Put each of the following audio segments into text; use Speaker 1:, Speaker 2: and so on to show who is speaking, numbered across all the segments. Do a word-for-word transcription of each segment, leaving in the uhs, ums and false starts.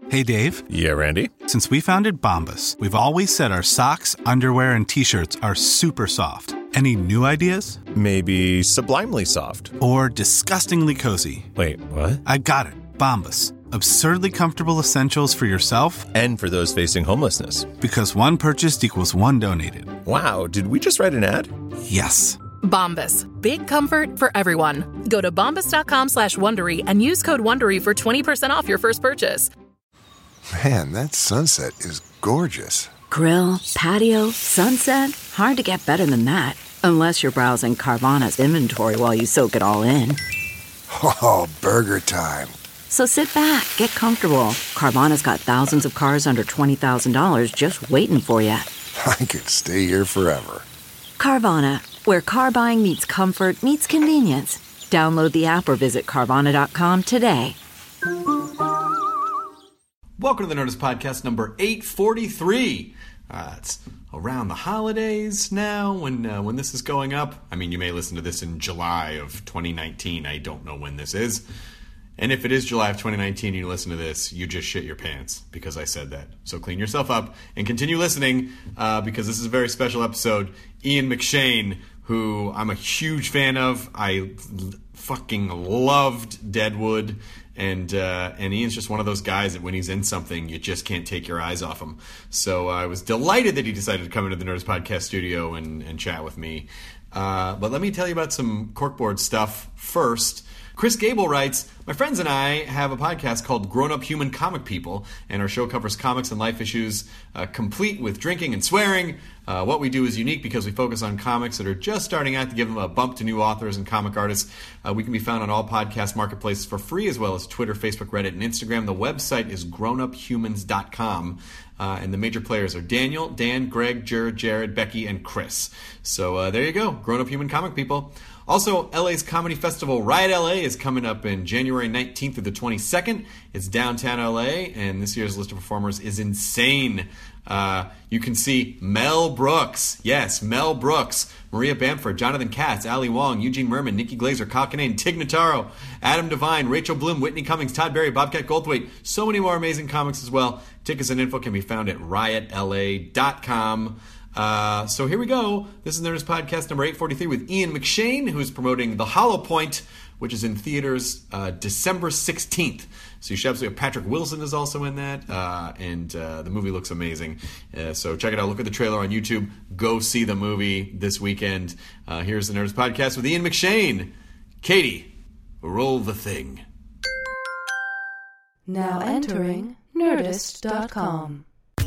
Speaker 1: Hey, Dave.
Speaker 2: Yeah, Randy?
Speaker 1: Since we founded Bombas, we've always said our socks, underwear, and T-shirts are super soft. Any new ideas?
Speaker 2: Maybe sublimely soft.
Speaker 1: Or disgustingly cozy.
Speaker 2: Wait, what?
Speaker 1: I got it. Bombas. Absurdly comfortable essentials for yourself
Speaker 2: and for those facing homelessness.
Speaker 1: Because one purchased equals one donated.
Speaker 2: Wow, did we just write an ad?
Speaker 1: Yes.
Speaker 3: Bombas. Big comfort for everyone. Go to bombas.com slash Wondery and use code Wondery for twenty percent off your first purchase.
Speaker 4: Man, that sunset is gorgeous.
Speaker 5: Grill, patio, sunset. Hard to get better than that. Unless you're browsing Carvana's inventory while you soak it all in.
Speaker 4: Oh, burger time.
Speaker 5: So sit back, get comfortable. Carvana's got thousands of cars under twenty thousand dollars just waiting for you.
Speaker 4: I could stay here forever.
Speaker 5: Carvana, where car buying meets comfort, meets convenience. Download the app or visit Carvana dot com today.
Speaker 6: Welcome to the Nerdist Podcast number eight forty-three. Uh, it's around the holidays now when uh, when this is going up. I mean, you may listen to this in July of twenty nineteen. I don't know when this is. And if it is July of twenty nineteen and you listen to this, you just shit your pants because I said that. So clean yourself up and continue listening uh, because this is a very special episode. Ian McShane, who I'm a huge fan of. I l- fucking loved Deadwood. And uh, and Ian's just one of those guys that when he's in something, you just can't take your eyes off him. So I was delighted that he decided to come into the Nerdist Podcast studio and, and chat with me. Uh, but let me tell you about some corkboard stuff first. Chris Gable writes, my friends and I have a podcast called Grown Up Human Comic People, and our show covers comics and life issues uh, complete with drinking and swearing. Uh, what we do is unique because we focus on comics that are just starting out to give them a bump to new authors and comic artists. Uh, we can be found on all podcast marketplaces for free, as well as Twitter, Facebook, Reddit, and Instagram. The website is grown up humans dot com. Uh, and the major players are Daniel, Dan, Greg, Jared, Jared, Becky, and Chris. So uh, there you go, Grown Up Human Comic People. Also, L A's comedy festival Riot L A is coming up in January nineteenth through the twenty-second. It's downtown L A, and this year's list of performers is insane. Uh, you can see Mel Brooks, yes, Mel Brooks, Maria Bamford, Jonathan Katz, Ali Wong, Eugene Merman, Nikki Glazer, Kyle Kinane, Tig Notaro, Adam Devine, Rachel Bloom, Whitney Cummings, Todd Berry, Bobcat Goldthwait. So many more amazing comics as well. Tickets and info can be found at riot L A dot com. Uh, so here we go. This is Nerdist Podcast number eight forty-three with Ian McShane, who is promoting The Hollow Point, which is in theaters uh, December sixteenth. So you should absolutely have Patrick Wilson is also in that, uh, and uh, the movie looks amazing. Uh, so check it out. Look at the trailer on YouTube. Go see the movie this weekend. Uh, here's the Nerdist Podcast with Ian McShane. Katie, roll the thing.
Speaker 7: Now entering Nerdist dot com.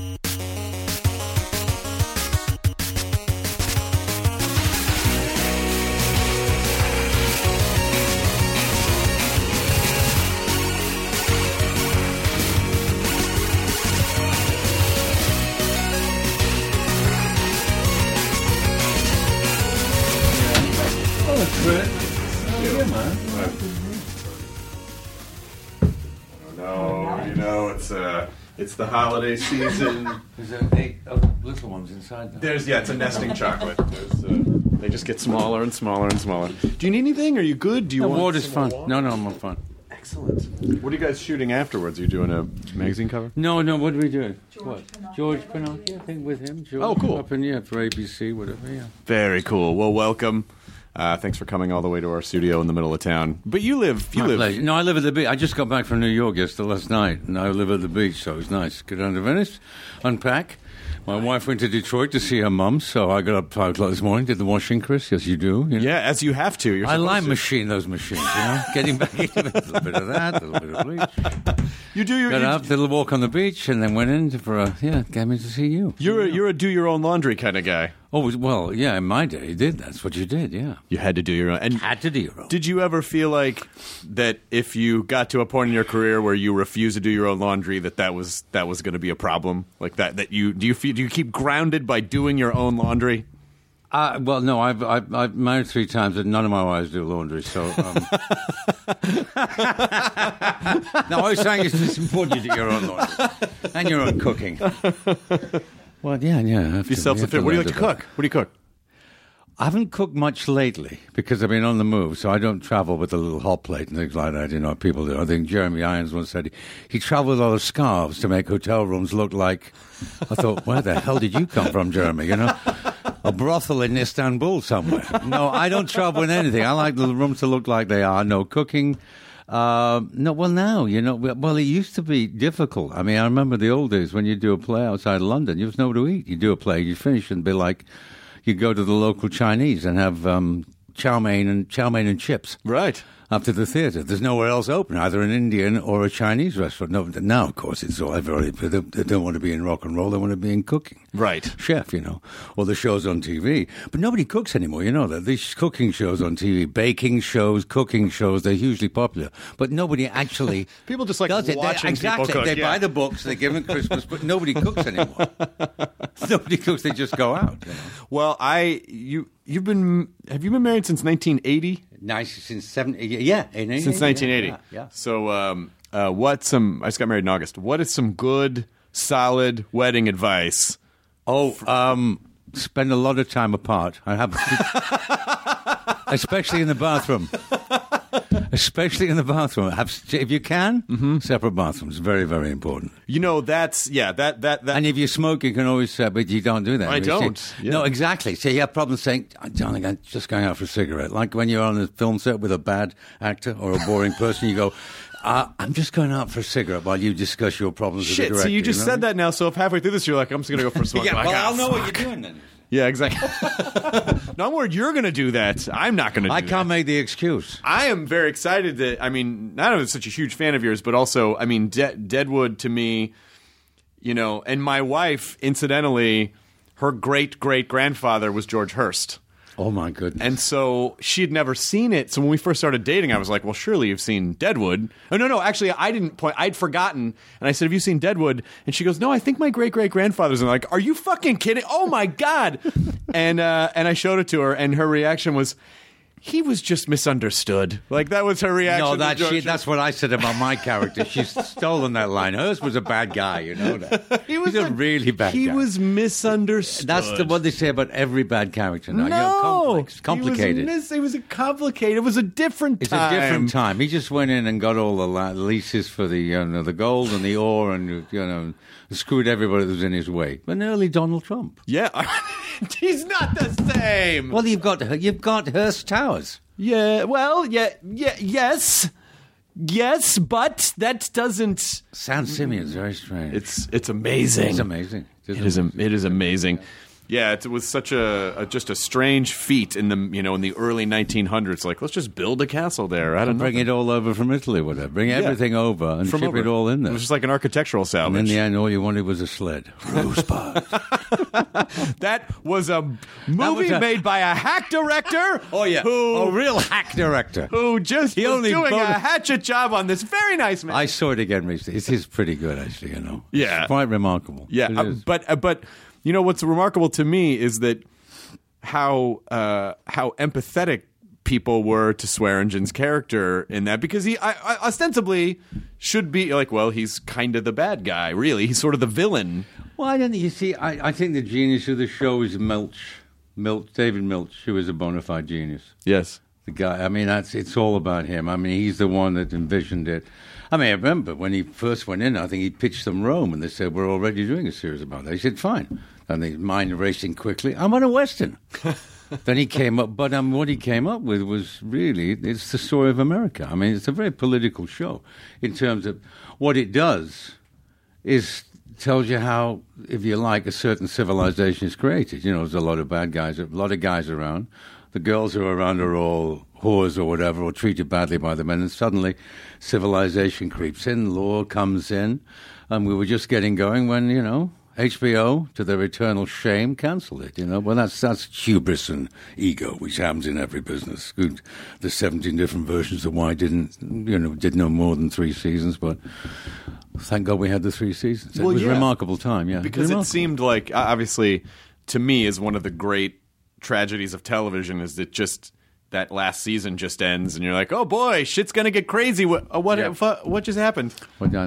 Speaker 6: No, you know, it's uh, it's the holiday season.
Speaker 8: There's uh, eight oh, little ones inside now.
Speaker 6: There's, yeah, it's a nesting chocolate. There's, uh, they just get smaller and smaller and smaller. Do you need anything? Are you good? Do you
Speaker 8: The
Speaker 6: want
Speaker 8: water's
Speaker 6: some
Speaker 8: fun.
Speaker 6: water?
Speaker 8: No, no, I'm on fun.
Speaker 6: Excellent. What are you guys shooting afterwards? Are you doing a magazine cover?
Speaker 8: No, no, what do we do?
Speaker 7: George
Speaker 8: what?
Speaker 7: Pinocchio.
Speaker 8: George Pinocchio, I think, with him. George,
Speaker 6: Oh, cool.
Speaker 8: Up in, yeah, for A B C, whatever, yeah.
Speaker 6: Very cool. Well, welcome. Uh, thanks for coming all the way to our studio in the middle of town. But you live, you
Speaker 8: My
Speaker 6: live.
Speaker 8: pleasure. No, I live at the beach. I just got back from New York yesterday, last night, and I live at the beach, so it was nice. Go down to Venice, unpack. My wife went to Detroit to see her mum, so I got up five o'clock this morning, did the washing, Chris, as you do. You know?
Speaker 6: Yeah, as you have to. You're
Speaker 8: I
Speaker 6: supposed
Speaker 8: like
Speaker 6: to.
Speaker 8: machine those machines, you know, getting back into it. A little bit of that, a little bit of bleach.
Speaker 6: You do your.
Speaker 8: Got
Speaker 6: you,
Speaker 8: up, did a walk on the beach, and then went in for a, yeah, came in to see you.
Speaker 6: You're a, you're a do your own laundry kind of guy.
Speaker 8: Oh, well, yeah, in my day, you did. That's what you did, yeah.
Speaker 6: You had to do your own. And
Speaker 8: Had to do your own.
Speaker 6: did you ever feel like that if you got to a point in your career where you refused to do your own laundry, that that was that was going to be a problem? Like that that you do you feel, do you keep grounded by doing your own laundry?
Speaker 8: Uh, well, no, I've, I've I've married three times, and none of my wives do laundry. So, um... no, I was saying it's important you do your own laundry and your own cooking. Well, yeah, yeah.
Speaker 6: Be self-sufficient. What do you like to cook? What do you cook?
Speaker 8: I haven't cooked much lately because I've been on the move, so I don't travel with a little hot plate and things like that. You know, people do. I think Jeremy Irons once said he, he traveled with a lot of scarves to make hotel rooms look like. I thought, where the hell did you come from, Jeremy? You know, a brothel in Istanbul somewhere. No, I don't travel with anything. I like the rooms to look like they are. No cooking. Uh, no, well, now, you know, well, it used to be difficult. I mean, I remember the old days when you do a play outside London, you was nowhere to eat. You do a play, you finish and be like, you go to the local Chinese and have um, chow mein and chow mein and chips.
Speaker 9: Right.
Speaker 8: After the theatre. There's nowhere else open, either an Indian or a Chinese restaurant. No, now, of course, it's all everybody. They, they don't want to be in rock and roll. They want to be in cooking.
Speaker 9: Right.
Speaker 8: Chef, you know, or the shows on T V. But nobody cooks anymore, you know that. These cooking shows on T V, baking shows, cooking shows, they're hugely popular. But nobody actually
Speaker 9: People just like
Speaker 8: does it.
Speaker 9: watching
Speaker 8: They, exactly.
Speaker 9: people cook.
Speaker 8: They
Speaker 9: yeah.
Speaker 8: buy the books, they give them Christmas, but nobody cooks anymore. Nobody cooks, they just go out. You know?
Speaker 9: Well, I you you've been have you been married since nineteen eighty?
Speaker 8: Nice since seventy. Yeah,
Speaker 9: since nineteen eighty.
Speaker 8: Yeah, yeah.
Speaker 9: So, um, uh, what's some? I just got married in August. What is some good, solid wedding advice?
Speaker 8: Oh, um, spend a lot of time apart. I have, especially in the bathroom. Especially in the bathroom. Have, if you can, mm-hmm. separate bathrooms. Very, very important.
Speaker 9: You know, that's, yeah, that, that, that.
Speaker 8: And if you smoke, you can always say, but you don't do that.
Speaker 9: I
Speaker 8: you
Speaker 9: don't.
Speaker 8: See,
Speaker 9: yeah.
Speaker 8: No, exactly. So you have problems saying, darling, I'm just going out for a cigarette. Like when you're on a film set with a bad actor or a boring person, you go, uh, I'm just going out for a cigarette while you discuss your problems
Speaker 9: Shit,
Speaker 8: with the director.
Speaker 9: so you just
Speaker 8: you know
Speaker 9: said that now, so if halfway through this you're like, I'm just going to go for a smoke.
Speaker 8: yeah,
Speaker 9: like,
Speaker 8: well,
Speaker 9: ah,
Speaker 8: I'll know
Speaker 9: fuck.
Speaker 8: what you're doing then.
Speaker 9: Yeah, exactly. No, I'm worried you're going to do that. I'm not going to do
Speaker 8: I
Speaker 9: that.
Speaker 8: can't make the excuse.
Speaker 9: I am very excited that, I mean, not only such a huge fan of yours, but also, I mean, De- Deadwood to me, you know, and my wife, incidentally, her great-great-grandfather was George Hearst.
Speaker 8: Oh, my goodness.
Speaker 9: And so she had never seen it. So when we first started dating, I was like, well, surely you've seen Deadwood. Oh, no, no, actually, I didn't point. I'd forgotten. And I said, have you seen Deadwood? And she goes, no, I think my great-great-grandfather's. And I'm like, are you fucking kidding? Oh, my God. and uh, and I showed it to her, and her reaction was, he was just misunderstood. Like, that was her reaction.
Speaker 8: No, that
Speaker 9: to
Speaker 8: she, that's what I said about my character. She's stolen that line. Hers was a bad guy, you know that.
Speaker 9: he was
Speaker 8: He's a, a really bad
Speaker 9: he
Speaker 8: guy.
Speaker 9: He was misunderstood.
Speaker 8: That's the, what they say about every bad character now.
Speaker 9: No.
Speaker 8: You know, complex, complicated.
Speaker 9: He was, mis- it was a complicated. It was a different
Speaker 8: it's
Speaker 9: time.
Speaker 8: It's a different time. He just went in and got all the la- leases for the, you know, the gold and the ore and, you know, screwed everybody that was in his way. An early Donald Trump.
Speaker 9: Yeah. He's not the same.
Speaker 8: Well, you've got, you've got Hearst Towers.
Speaker 9: Yeah, well, yeah, yeah, yes, yes, but that doesn't.
Speaker 8: San Simeon's very strange.
Speaker 9: It's it's amazing.
Speaker 8: It's amazing.
Speaker 9: It is. It is amazing. Yeah, it was such a, a just a strange feat in the you know in the early nineteen hundreds. Like, let's just build a castle there. I don't
Speaker 8: bring
Speaker 9: know.
Speaker 8: it all over from Italy, whatever. Bring
Speaker 9: yeah.
Speaker 8: everything over and
Speaker 9: from
Speaker 8: ship
Speaker 9: over.
Speaker 8: it all in there.
Speaker 9: It was just like an architectural salvage.
Speaker 8: And in the end, all you wanted was a sled. Rosebud.
Speaker 9: That was a movie was a... made by a hack director.
Speaker 8: Oh yeah,
Speaker 9: who,
Speaker 8: a real hack director
Speaker 9: who just
Speaker 8: he
Speaker 9: was
Speaker 8: only
Speaker 9: doing
Speaker 8: boned...
Speaker 9: a hatchet job on this very nice man.
Speaker 8: I saw it again recently. It is pretty good, actually. You know,
Speaker 9: yeah,
Speaker 8: it's quite remarkable.
Speaker 9: Yeah, uh, but uh, but you know what's remarkable to me is that how uh, how empathetic people were to Swearengen's character in that, because he I, I, ostensibly should be like, well, he's kind of the bad guy, really. He's sort of the villain.
Speaker 8: Well, I don't think, you see, I, I think the genius of the show is Milch. Milch, David Milch, who is a bona fide genius.
Speaker 9: Yes.
Speaker 8: The guy, I mean, that's it's all about him. I mean, he's the one that envisioned it. I mean, I remember when he first went in, I think he pitched them Rome, and they said, we're already doing a series about that. He said, fine. And his mind racing quickly. I'm on a Western. Then he came up, but um, what he came up with was really, it's the story of America. I mean, it's a very political show in terms of what it does is tells you how, if you like, a certain civilization is created. You know, there's a lot of bad guys, a lot of guys around. The girls who are around are all whores or whatever, or treated badly by the men, and suddenly civilization creeps in, law comes in, and we were just getting going when, you know, H B O, to their eternal shame, cancelled it, you know. Well, that's that's hubris and ego, which happens in every business. Good, there's seventeen different versions of why I didn't, you know, did no more than three seasons, but thank God we had the three seasons. It
Speaker 9: well,
Speaker 8: was
Speaker 9: yeah.
Speaker 8: a remarkable time, yeah.
Speaker 9: Because
Speaker 8: it,
Speaker 9: it seemed like, obviously, to me, is one of the great tragedies of television is that just that last season just ends, and you're like, oh boy, shit's gonna get crazy. What uh, what
Speaker 8: yeah.
Speaker 9: what, what just happened?
Speaker 8: What do I know?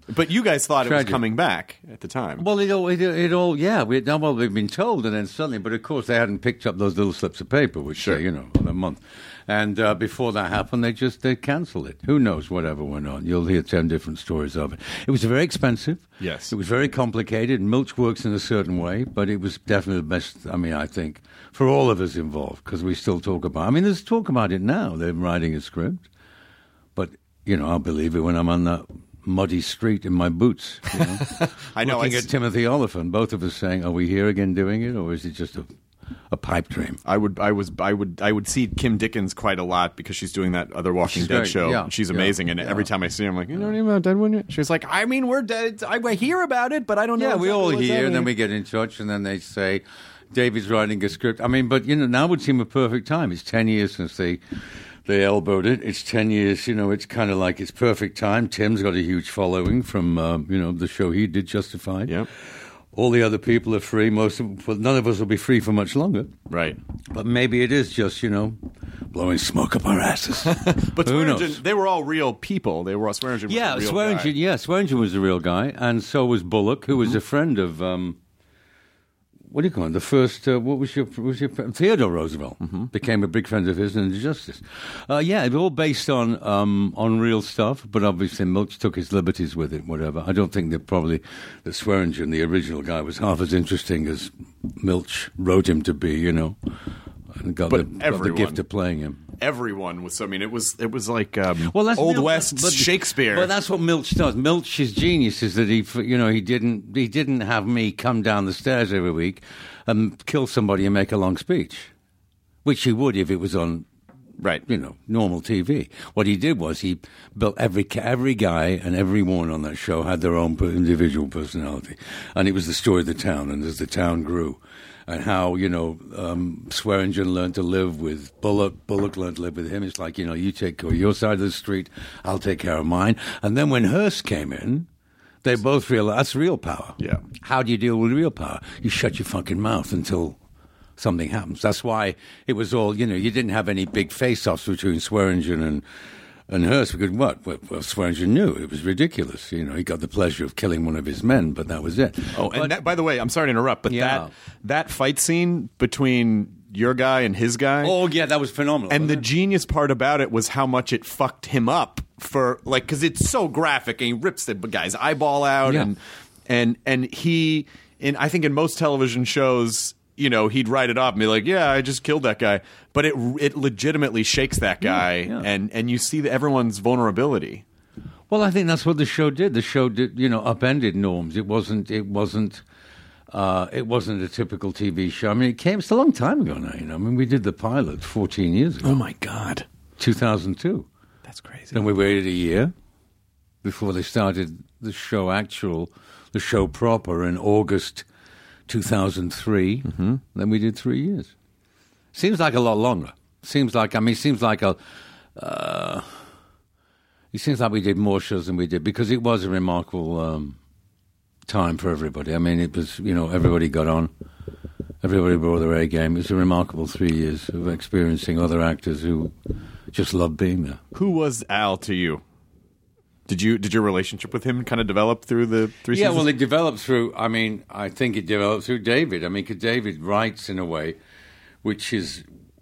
Speaker 9: But you guys thought
Speaker 8: Tragic.
Speaker 9: it was coming back at the time.
Speaker 8: Well, it all, it, it all yeah, we well, we've been told, and then suddenly, but of course they hadn't picked up those little slips of paper, which
Speaker 9: Sure.
Speaker 8: say, you know, a month. And uh, before that happened, they just they cancelled it. Who knows whatever went on? You'll hear ten different stories of it. It was very expensive.
Speaker 9: Yes.
Speaker 8: It was very complicated. Milch works in a certain way, but it was definitely the best, I mean, I think, for all of us involved, because we still talk about I mean, there's talk about it now. They're writing a script. But, you know, I'll believe it when I'm on that muddy street in my boots. You know?
Speaker 9: I know.
Speaker 8: Looking
Speaker 9: I
Speaker 8: at
Speaker 9: s-
Speaker 8: Timothy Oliphant, both of us saying, are we here again doing it, or is it just a, a pipe dream?
Speaker 9: I would, I was, I would, I would see Kim Dickens quite a lot because she's doing that other Walking
Speaker 8: She's
Speaker 9: Dead
Speaker 8: great,
Speaker 9: show.
Speaker 8: yeah,
Speaker 9: and she's
Speaker 8: yeah,
Speaker 9: amazing, and
Speaker 8: yeah.
Speaker 9: every time I see her, I'm like, you know anything about Deadwood yet? She's like, I mean, we're dead. I, I hear about it, but I don't know.
Speaker 8: Yeah, we
Speaker 9: exactly
Speaker 8: all
Speaker 9: what's
Speaker 8: hear, and then
Speaker 9: happening."
Speaker 8: we get in touch, and then they say, David's writing a script. I mean, but, you know, now would seem a perfect time. It's ten years since they... They elbowed it. It's ten years, you know, it's kind of like it's perfect time. Tim's got a huge following from, uh, you know, the show he did, Justified.
Speaker 9: Yep.
Speaker 8: All the other people are free. Most of, well, none of us will be free for much longer.
Speaker 9: Right.
Speaker 8: But maybe it is just, you know, blowing smoke up our asses.
Speaker 9: But
Speaker 8: Who
Speaker 9: Swearingen,
Speaker 8: knows?
Speaker 9: they were all real people. They were all Swearingen.
Speaker 8: Yeah,
Speaker 9: was a real
Speaker 8: Swearingen,
Speaker 9: guy.
Speaker 8: yeah, Swearingen was a real guy, and so was Bullock, who was a friend of, um, what do you call him? The first, uh, what was your, what was your, Theodore Roosevelt became a big friend of his and Justice. Uh, yeah, it was all based on um, on real stuff, but obviously Milch took his liberties with it, whatever. I don't think that probably that Swearingen, the original guy, was half as interesting as Milch wrote him to be, you know, and got,
Speaker 9: But
Speaker 8: the, got the
Speaker 9: everyone-
Speaker 8: gift of playing him.
Speaker 9: Everyone was. I mean, it was. It was like um,
Speaker 8: Well, that's
Speaker 9: Old
Speaker 8: Mil-
Speaker 9: West
Speaker 8: but-
Speaker 9: Shakespeare.
Speaker 8: Well, that's what Milch does. Milch's genius is that he, you know, he didn't he didn't have me come down the stairs every week and kill somebody and make a long speech, which he would if it was on,
Speaker 9: right.
Speaker 8: you know, normal T V. What he did was he built every ca- every guy and every woman on that show had their own per- individual personality, and it was the story of the town. And as the town grew, and how, you know, um, Swearingen learned to live with Bullock, Bullock learned to live with him. It's like, you know, you take care of your side of the street, I'll take care of mine. And then when Hearst came in, they both realized that's real power.
Speaker 9: Yeah.
Speaker 8: How do you deal with real power? You shut your fucking mouth until something happens. That's why it was all, you know, you didn't have any big face-offs between Swearingen and and Hearst, because what? Well, well, Swearingen knew it was ridiculous. You know, he got the pleasure of killing one of his men, but that was it.
Speaker 9: Oh,
Speaker 8: But-
Speaker 9: and that, by the way, I'm sorry to interrupt, but
Speaker 8: Yeah.
Speaker 9: that that fight scene between your guy and his guy.
Speaker 8: Oh yeah, that was phenomenal.
Speaker 9: And the
Speaker 8: wasn't it?
Speaker 9: genius part about it was how much it fucked him up for, like, because it's so graphic and he rips the guy's eyeball out
Speaker 8: Yeah.
Speaker 9: and and and he in I think in most television shows, you know, he'd write it off and be like, yeah, I just killed that guy, but it it legitimately shakes that guy,
Speaker 8: yeah.
Speaker 9: and and you see the, everyone's vulnerability.
Speaker 8: Well, I think that's what the show did. The show did, you know, upended norms. It wasn't. It wasn't. Uh, it wasn't a typical T V show. I mean, it came. It's a long time ago now. You know, I mean, we did the pilot fourteen years ago.
Speaker 9: Oh my God,
Speaker 8: two thousand two.
Speaker 9: that's crazy.
Speaker 8: Then we waited a year before they started the show actual, the show proper in August two thousand three. Mm-hmm. Then we did three years. Seems like a lot longer. Seems like, I mean, it seems like a, uh, it seems like we did more shows than we did, because it was a remarkable um, time for everybody. I mean, it was, you know, everybody got on. Everybody brought their A game. It was a remarkable three years of experiencing other actors who just loved being there.
Speaker 9: Who was Al to you? Did you did your relationship with him kind of develop through the three
Speaker 8: Yeah,
Speaker 9: seasons?
Speaker 8: well, it developed through, I mean, I think it developed through David. I mean, because David writes in a way which is,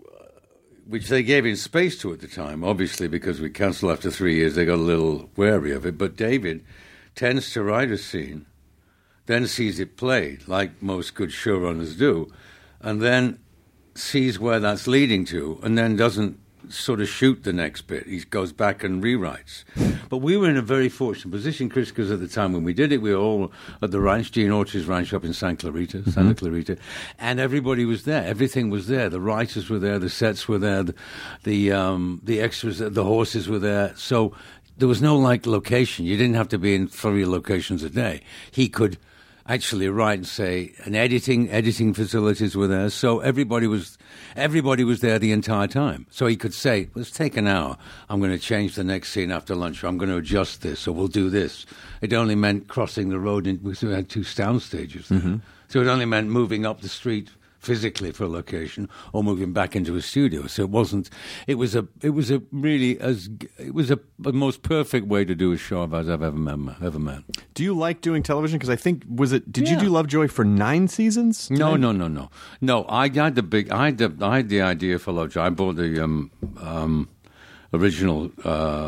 Speaker 8: which they gave him space to at the time, obviously, because we cancelled after three years, they got a little wary of it. But David tends to write a scene, then sees it played, like most good showrunners do, and then sees where that's leading to, and then doesn't sort of shoot the next bit. He goes back and rewrites. But we were in a very fortunate position, Chris, because at the time when we did it, we were all at the ranch, Gene Orchard's ranch up in Santa Clarita, mm-hmm. Santa Clarita, and everybody was there. Everything was there. The writers were there, the sets were there, the the, um, the extras, the horses were there. So there was no, like, location. You didn't have to be in three locations a day. He could actually write and say, and editing editing facilities were there, so everybody was everybody was there the entire time. So he could say, let's take an hour, I'm going to change the next scene after lunch, or I'm going to adjust this, or we'll do this. It only meant crossing the road, in, we had two sound stages there. Mm-hmm. So it only meant moving up the street physically for a location or moving back into a studio. So it wasn't. It was a. It was a really as. It was a, a most perfect way to do a show as I've ever met. Ever met.
Speaker 9: Do you like doing television? Because I think was it. Did
Speaker 8: Yeah.
Speaker 9: you do Lovejoy for nine seasons? Did
Speaker 8: No,
Speaker 9: I-
Speaker 8: no, no, no, no. I had the big. I had the. I had the idea for Lovejoy. I bought the um, um, original uh,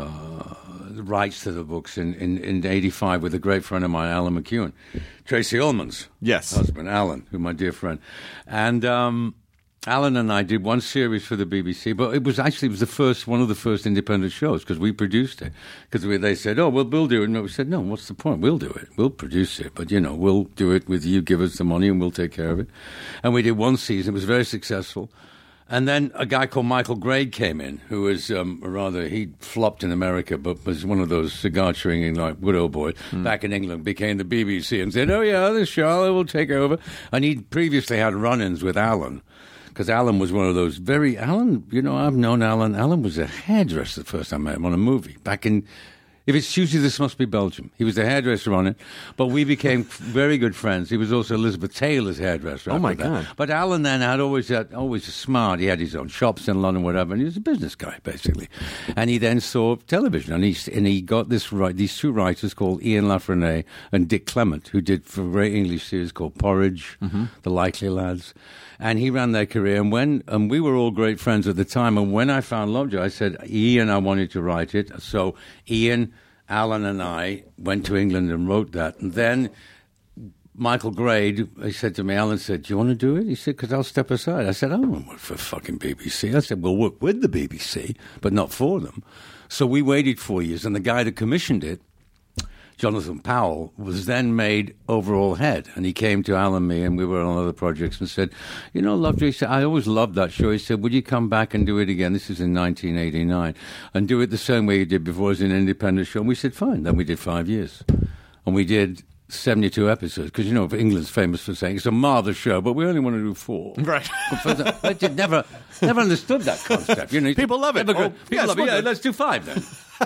Speaker 8: rights to the books in in in eighty-five with a great friend of mine, Alan McEwen, Tracy Ullman's
Speaker 9: Yes.
Speaker 8: husband, Alan, who's my dear friend, and. Um, Alan and I did one series for the B B C, but it was actually it was the first one of the first independent shows because we produced it. Because they said, "Oh, well, we'll do it," and we said, "No, what's the point? We'll do it. We'll produce it, but you know, we'll do it with you. Give us the money, and we'll take care of it." And we did one season; it was very successful. And then a guy called Michael Grade came in, who was um, rather he flopped in America, but was one of those cigar chewing like widow boys back in England. Became the B B C and said, "Oh yeah, this Charlotte will take over." And he'd previously had run-ins with Alan. Because Alan was one of those very... Alan, you know, I've known Alan. Alan was a hairdresser the first time I met him on a movie. Back in... If it's Tuesday, this must be Belgium. He was the hairdresser on it. But we became very good friends. He was also Elizabeth Taylor's hairdresser.
Speaker 9: Oh, my
Speaker 8: after that.
Speaker 9: God.
Speaker 8: But Alan then had always had, always smart. He had his own shops in London, whatever, and he was a business guy, basically. And he then saw television. And he, and he got this right, these two writers called Ian Lafreniere and Dick Clement, who did for a great English series called Porridge,
Speaker 9: Mm-hmm.
Speaker 8: The Likely Lads. And he ran their career, and when and we were all great friends at the time. And when I found Lovejoy, I said, Ian, I wanted to write it. So Ian, Alan, and I went to England and wrote that. And then Michael Grade, he said to me, Alan said, "Do you want to do it?" He said, "Because I'll step aside." I said, "I don't want to work for fucking B B C." I said, "We'll work with the B B C, but not for them." So we waited four years, and the guy that commissioned it, Jonathan Powell, was then made overall head. And he came to Alan and me, and we were on other projects, and said, "You know, Lovejoy," he said, "I always loved that show." He said, "Would you come back and do it again?" This is in nineteen eighty-nine. "And do it the same way you did before as an independent show?" And we said, "Fine." Then we did five years. And we did seventy-two episodes, because, you know, England's famous for saying it's a marvellous show, but we only want to do four.
Speaker 9: Right.
Speaker 8: I did never, never understood that concept. You know,
Speaker 9: People love it.
Speaker 8: Never go,
Speaker 9: Oh,
Speaker 8: people
Speaker 9: yes,
Speaker 8: love it.
Speaker 9: we're
Speaker 8: Yeah,
Speaker 9: good.
Speaker 8: let's do five then.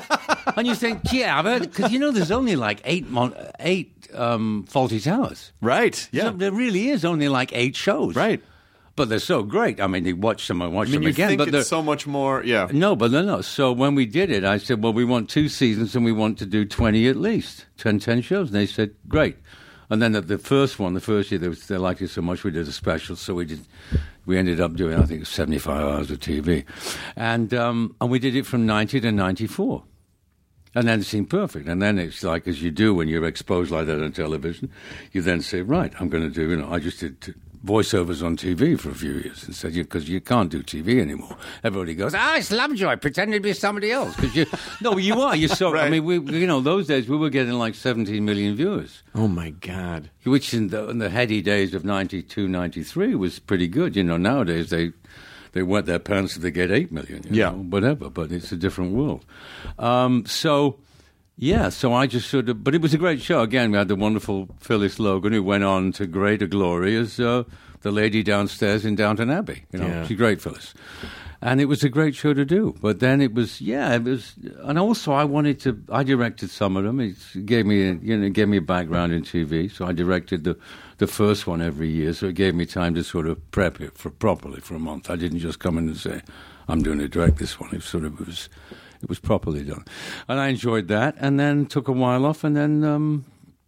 Speaker 8: And you think, yeah, because, you know, there's only like eight mon- eight um, Faulty Towers.
Speaker 9: Right. Yeah.
Speaker 8: So there really is only like eight shows.
Speaker 9: Right.
Speaker 8: But they're so great. I mean, you watch them and watch
Speaker 9: I mean,
Speaker 8: them
Speaker 9: you
Speaker 8: again.
Speaker 9: think
Speaker 8: but they're
Speaker 9: it's so much more. Yeah.
Speaker 8: no, but no, no. So when we did it, I said, well, we want two seasons and we want to do twenty at least, ten, ten shows. And they said, great. And then the, the first one, the first year, they, was, they liked it so much, we did a special. So we did, we ended up doing, I think, seventy-five hours of T V. And, um, and we did it from ninety to ninety-four. And then it seemed perfect. And then it's like, as you do when you're exposed like that on television, you then say, right, I'm going to do, you know, I just did t- voiceovers on T V for a few years and said, because you can't do T V anymore. Everybody goes, ah, it's Lovejoy, pretend to be somebody else. Because you, no, you are. You're so,
Speaker 9: Right.
Speaker 8: I mean, we, you know, those days we were getting like seventeen million viewers,
Speaker 9: Oh my God.
Speaker 8: which in the, in the heady days of ninety-two, ninety-three was pretty good. You know, nowadays they, they wet their pants if they get eight million, you
Speaker 9: Yeah.
Speaker 8: know, whatever, but it's a different world. Um, so, yeah, so I just sort of, but it was a great show. Again, we had the wonderful Phyllis Logan, who went on to greater glory as uh, the lady downstairs in Downton Abbey. You know,
Speaker 9: Yeah.
Speaker 8: she's great, Phyllis. And it was a great show to do. But then it was, yeah, it was, and also I wanted to, I directed some of them. It gave me, a, you know, it gave me a background in T V. So I directed the, the first one every year. So it gave me time to sort of prep it for properly for a month. I didn't just come in and say, I'm doing to direct this one. It sort of it was, it was properly done. And I enjoyed that. And then took a while off. And then, um,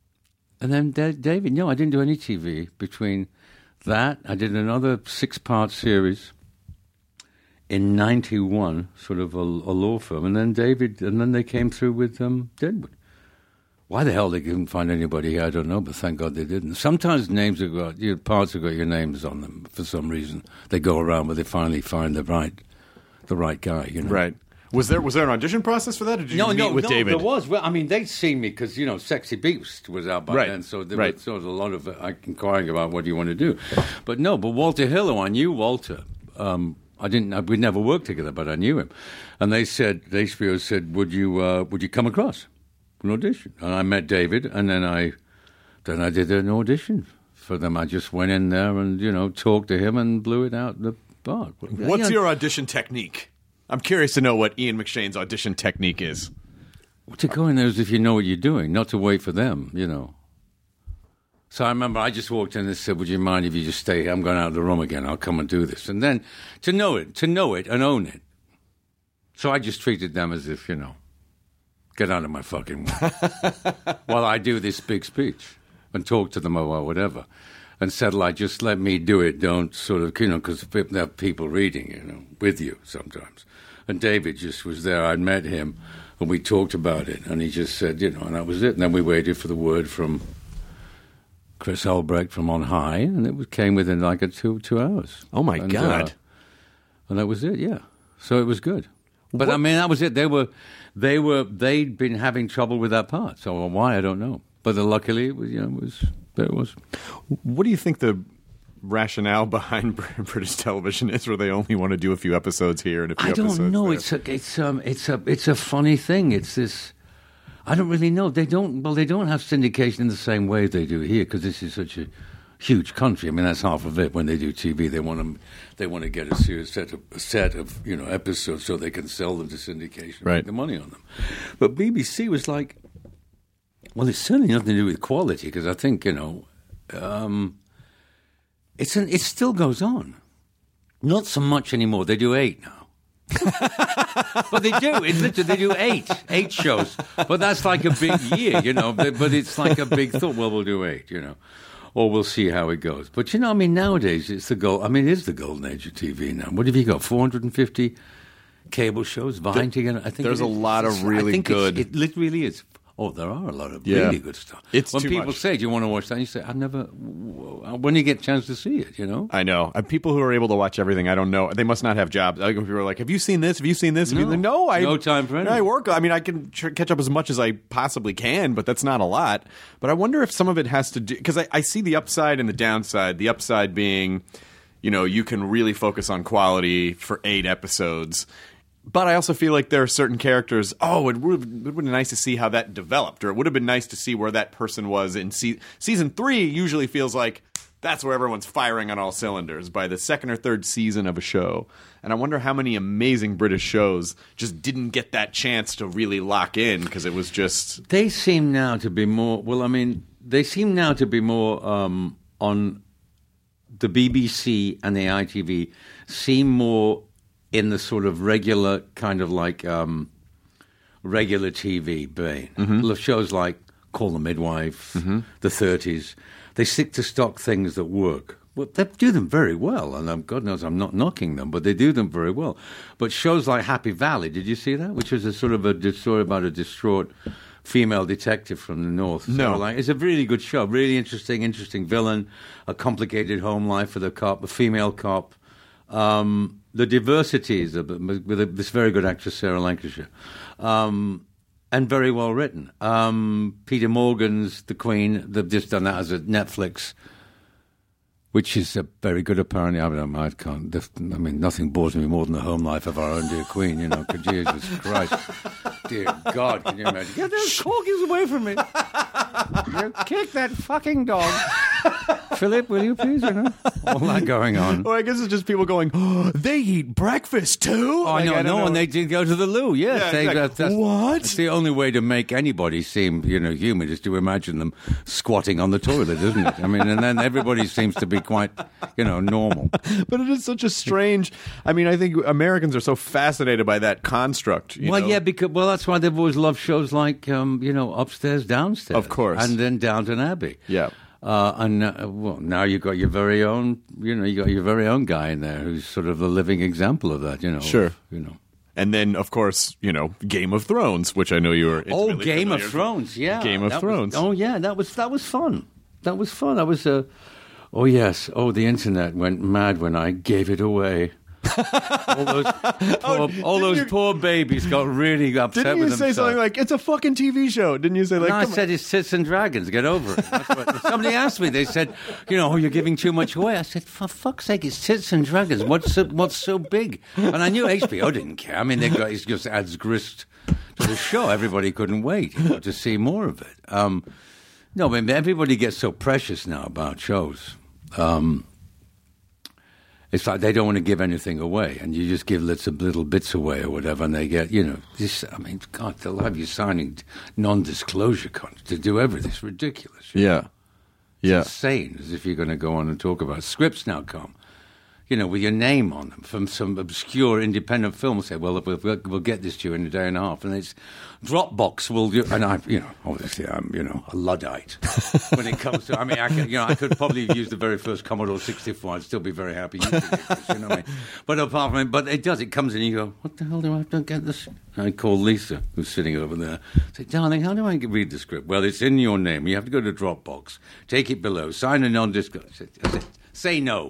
Speaker 8: and then Da- David, no, I didn't do any T V between that. I did another six-part series in ninety-one, sort of a, a law firm, and then David, and then they came through with um, Deadwood. Why the hell they couldn't find anybody here, I don't know, but thank God they didn't. Sometimes names have got, your parts have got your names on them for some reason. They go around, but they finally find the right, the right guy. You know,
Speaker 9: Right. Was there was there an audition process for that, or did you
Speaker 8: no,
Speaker 9: meet
Speaker 8: no,
Speaker 9: with
Speaker 8: no,
Speaker 9: David?
Speaker 8: there was. Well, I mean, they'd seen me because, you know, Sexy Beast was out by
Speaker 9: Right,
Speaker 8: then, so there
Speaker 9: right.
Speaker 8: was sort of a lot of uh, inquiring about what do you want to do. But no, but Walter Hillo, I knew Walter. Um, I didn't. I, we'd never worked together, but I knew him. And they said, the H B O said, "Would you uh, would you come across for an audition?" And I met David, and then I then I did an audition for them. I just went in there and, you know, talked to him and blew it out the park.
Speaker 9: What's
Speaker 8: Yeah.
Speaker 9: your audition technique? I'm curious to know what Ian McShane's audition technique is.
Speaker 8: To go in there as if you know what you're doing, not to wait for them, you know. So I remember I just walked in and said, would you mind if you just stay here? I'm going out of the room again. I'll come and do this. And then to know it, to know it and own it. So I just treated them as if, you know, get out of my fucking way while I do this big speech and talk to them about whatever. And said, like, just let me do it. Don't sort of, you know, because there are people reading, you know, with you sometimes. And David just was there. I'd met him and we talked about it. And he just said, you know, and that was it. And then we waited for the word from Chris Albrecht from on high, and it came within like a two two hours.
Speaker 9: Oh my
Speaker 8: and,
Speaker 9: God!
Speaker 8: Uh, and that was it. Yeah, so it was good. But
Speaker 9: What?
Speaker 8: I mean, that was it. They were, they were, they'd been having trouble with that part. So why I don't know. But then luckily, it was, you know, it was there. It was.
Speaker 9: What do you think the rationale behind British television is, where they only want to do a few episodes here and a few
Speaker 8: I
Speaker 9: episodes
Speaker 8: don't know.
Speaker 9: there?
Speaker 8: It's a, it's um, it's a, it's a funny thing. It's this. I don't really know. They don't. Well, they don't have syndication in the same way they do here because this is such a huge country. I mean, that's half of it. When they do T V, they want to they want to get a serious set of a set of you know episodes so they can sell them to syndication, and
Speaker 9: right?
Speaker 8: Make the money on them. But B B C was like, well, it's certainly nothing to do with quality because I think you know, um, it's an, it still goes on. Not so much anymore. They do eight now. But they do. It's literally they do eight, eight shows. But that's like a big year, you know. But, but it's like a big thought. Well, we'll do eight, you know, or we'll see how it goes. But you know, I mean, nowadays it's the gold. I mean, it is the golden age of T V now. What have you got? Four hundred and fifty cable shows vying together. I think
Speaker 9: there's a lot of really
Speaker 8: I think
Speaker 9: good.
Speaker 8: It literally is. Oh, there are a lot of
Speaker 9: Yeah.
Speaker 8: really good stuff.
Speaker 9: It's
Speaker 8: when
Speaker 9: too
Speaker 8: people
Speaker 9: much.
Speaker 8: say, "Do you want to watch that?" You say, "I've never." When you get a chance to see it, you know.
Speaker 9: I know. Uh, people who are able to watch everything, I don't know. They must not have jobs. Like, people are like, "Have you seen this? Have you seen this?" Have you
Speaker 8: No.
Speaker 9: seen-" no, I
Speaker 8: No time for anything.
Speaker 9: I work. I mean, I can tr- catch up as much as I possibly can, but that's not a lot. But I wonder if some of it has to do because I, I see the upside and the downside. The upside being, you know, you can really focus on quality for eight episodes. But I also feel like there are certain characters, oh, it would, it would have been nice to see how that developed, or it would have been nice to see where that person was in se- season three. Usually feels like that's where everyone's firing on all cylinders by the second or third season of a show. And I wonder how many amazing British shows just didn't get that chance to really lock in because it was just...
Speaker 8: They seem now to be more, well, I mean, they seem now to be more um, on the B B C and the I T V, seem more in the sort of regular kind of like um, regular T V vein.
Speaker 9: Mm-hmm.
Speaker 8: Shows like Call the Midwife,
Speaker 9: Mm-hmm.
Speaker 8: The thirties, they stick to stock things that work. Well, they do them very well, and um, God knows I'm not knocking them, but they do them very well. But shows like Happy Valley, did you see that? Which was a sort of a story about a distraught female detective from the north.
Speaker 9: No.
Speaker 8: So, like, it's a really good show, really interesting, interesting villain, a complicated home life for the cop, a female cop. Um, the diversities of, with this very good actress, Sarah Lancashire, um, and very well written. Um, Peter Morgan's The Queen, they've just done that as a Netflix, which is a very good, apparently. I mean, I can't, I mean, nothing bores me more than the home life of our own dear Queen, you know, Jesus Christ. Dear God, can you imagine? Get those corgis away from me. You kick that fucking dog. Philip, will you please? You know, all that going on.
Speaker 9: Well, I guess it's just people going, oh, they eat breakfast too?
Speaker 8: Oh,
Speaker 9: Like,
Speaker 8: no,
Speaker 9: I don't
Speaker 8: no,
Speaker 9: know.
Speaker 8: and they did go to the loo, yes.
Speaker 9: Yeah,
Speaker 8: they,
Speaker 9: exactly.
Speaker 8: that- that's,
Speaker 9: What?
Speaker 8: That's the only way to make anybody seem, you know, human is to imagine them squatting on the toilet, isn't it? I mean, and then everybody seems to be quite, you know, normal.
Speaker 9: But it is such a strange. I mean, I think Americans are so fascinated by that construct. You
Speaker 8: well,
Speaker 9: know?
Speaker 8: yeah, because well, that's why they've always loved shows like, um, you know, Upstairs, Downstairs,
Speaker 9: Of course.
Speaker 8: and then Downton Abbey.
Speaker 9: Yeah.
Speaker 8: Uh, and uh, well, now you've got your very own, you know, you got your very own guy in there who's sort of the living example of that, you know.
Speaker 9: Sure.
Speaker 8: of, you know.
Speaker 9: And then, of course, you know, Game of Thrones, which I know you were.
Speaker 8: Oh,
Speaker 9: intimately
Speaker 8: Game of
Speaker 9: familiar with.
Speaker 8: Thrones, yeah.
Speaker 9: Game of
Speaker 8: That was-
Speaker 9: Thrones.
Speaker 8: oh, yeah, that was that was fun. That was fun. That was a. Oh yes. Oh, the internet went mad when I gave it away. all those poor, all those
Speaker 9: you-
Speaker 8: poor babies got really upset
Speaker 9: Didn't
Speaker 8: with
Speaker 9: you say
Speaker 8: themselves.
Speaker 9: something like, it's a fucking T V show? Didn't you say, like,
Speaker 8: no, I
Speaker 9: come
Speaker 8: said it's Tits and Dragons. Get over it. That's what, somebody asked me. They said, you know, oh, you're giving too much away. I said, for fuck's sake, it's Tits and Dragons. What's so, what's so big? And I knew H B O didn't care. I mean, they got, it just adds grist to the show. Everybody couldn't wait, you know, to see more of it. Um, no, I mean, everybody gets so precious now about shows. Um, It's like they don't want to give anything away, and you just give little, little bits away or whatever, and they get, you know, this. I mean, God, they'll have you signing non-disclosure contracts to do everything. It's ridiculous.
Speaker 9: Yeah.
Speaker 8: It's
Speaker 9: Yeah.
Speaker 8: insane, as if you're going to go on and talk about it. Scripts now come, you know, with your name on them from some obscure independent film. Say, well, we'll, we'll, we'll get this to you in a day and a half. And it's Dropbox will do, and I, you know, obviously I'm, you know, a Luddite when it comes to, I mean, I could, you know, I could probably use the very first Commodore sixty-four. I'd still be very happy using it, you know what I mean? But apart from it, but it does, it comes in and you go, what the hell do I have to get this? I call Lisa, who's sitting over there. I say, darling, how do I read the script? Well, it's in your name. You have to go to Dropbox. Take it below. Sign a non-disc. I said, I said, say no.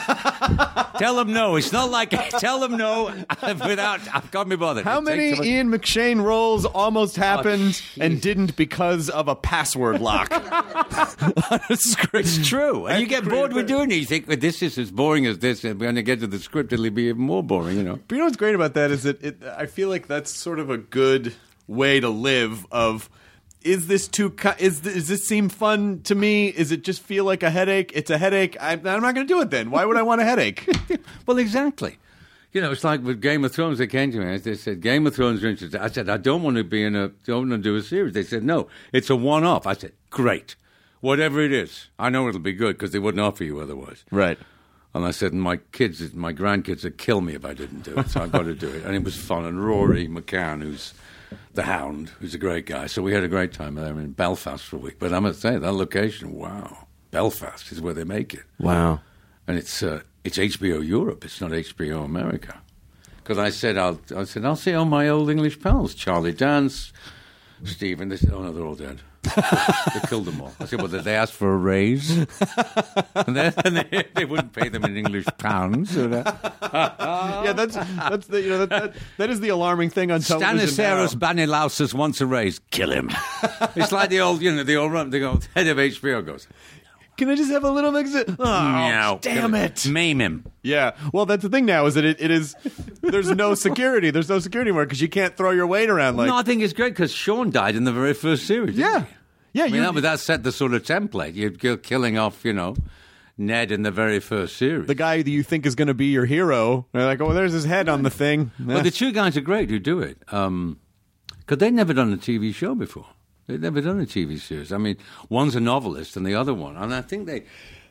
Speaker 8: Tell them no. It's not like, tell them no without, I've got me bothered.
Speaker 9: How
Speaker 8: It
Speaker 9: many
Speaker 8: takes-
Speaker 9: Ian McShane roles almost happened
Speaker 8: jeez.
Speaker 9: and didn't because of a password lock? On a script?
Speaker 8: It's true. And you get bored with doing it. You think, well, this is as boring as this. And when I get to the script, it'll be even more boring, you know.
Speaker 9: But you know what's great about that is that it, I feel like that's sort of a good way to live of, is this too, cu- is, th- does this seem fun to me? Is it just feel like a headache? It's a headache. I, I'm not going to do it then. Why would I want a headache?
Speaker 8: Well, exactly. You know, it's like with Game of Thrones. They came to me. They said, Game of Thrones are interested. I said, I don't want to be in a, don't want to do a series. They said, no, it's a one-off. I said, great. Whatever it is. I know it'll be good because they wouldn't offer you otherwise.
Speaker 9: Right.
Speaker 8: And I said, my kids, my grandkids would kill me if I didn't do it. So I've got to do it. And it was fun. And Rory McCann, who's the Hound, who's a great guy. So we had a great time there in Belfast for a week. But I must say, that location, wow. Belfast is where they make it.
Speaker 9: Wow.
Speaker 8: And it's uh, it's H B O Europe. It's not H B O America. Because I said, I'll, I said, I'll see all my old English pals. Charlie Dance, Stephen. They said, oh, no, they're all dead. They killed them all. I said, well, did they ask for a raise? and, then, and they, they wouldn't pay them in English pounds. Or that.
Speaker 9: Yeah, that's that's the, you know that, that that is the alarming thing on television.
Speaker 8: Stanislaus
Speaker 9: now.
Speaker 8: Banilauskas wants a raise. Kill him. It's like the old, you know, the old, the old head of H B O goes,
Speaker 9: Can I just have a little mix of, oh,
Speaker 8: meow.
Speaker 9: damn it.
Speaker 8: Maim him.
Speaker 9: Yeah. Well, that's the thing now is that it, it is, there's no security. There's no security anymore because you can't throw your weight around like.
Speaker 8: No, I think it's great because Sean died in the very first series. didn't
Speaker 9: Yeah.
Speaker 8: he?
Speaker 9: Yeah.
Speaker 8: I mean,
Speaker 9: you,
Speaker 8: that, that set the sort of template. You're killing off, you know, Ned in the very first series.
Speaker 9: the guy that you think is going to be your hero, they're like, oh, there's his head on the thing.
Speaker 8: Well, the two guys are great who do it. Um, because they'd never done a T V show before. They'd never done a T V series. I mean, one's a novelist and the other one. And I think they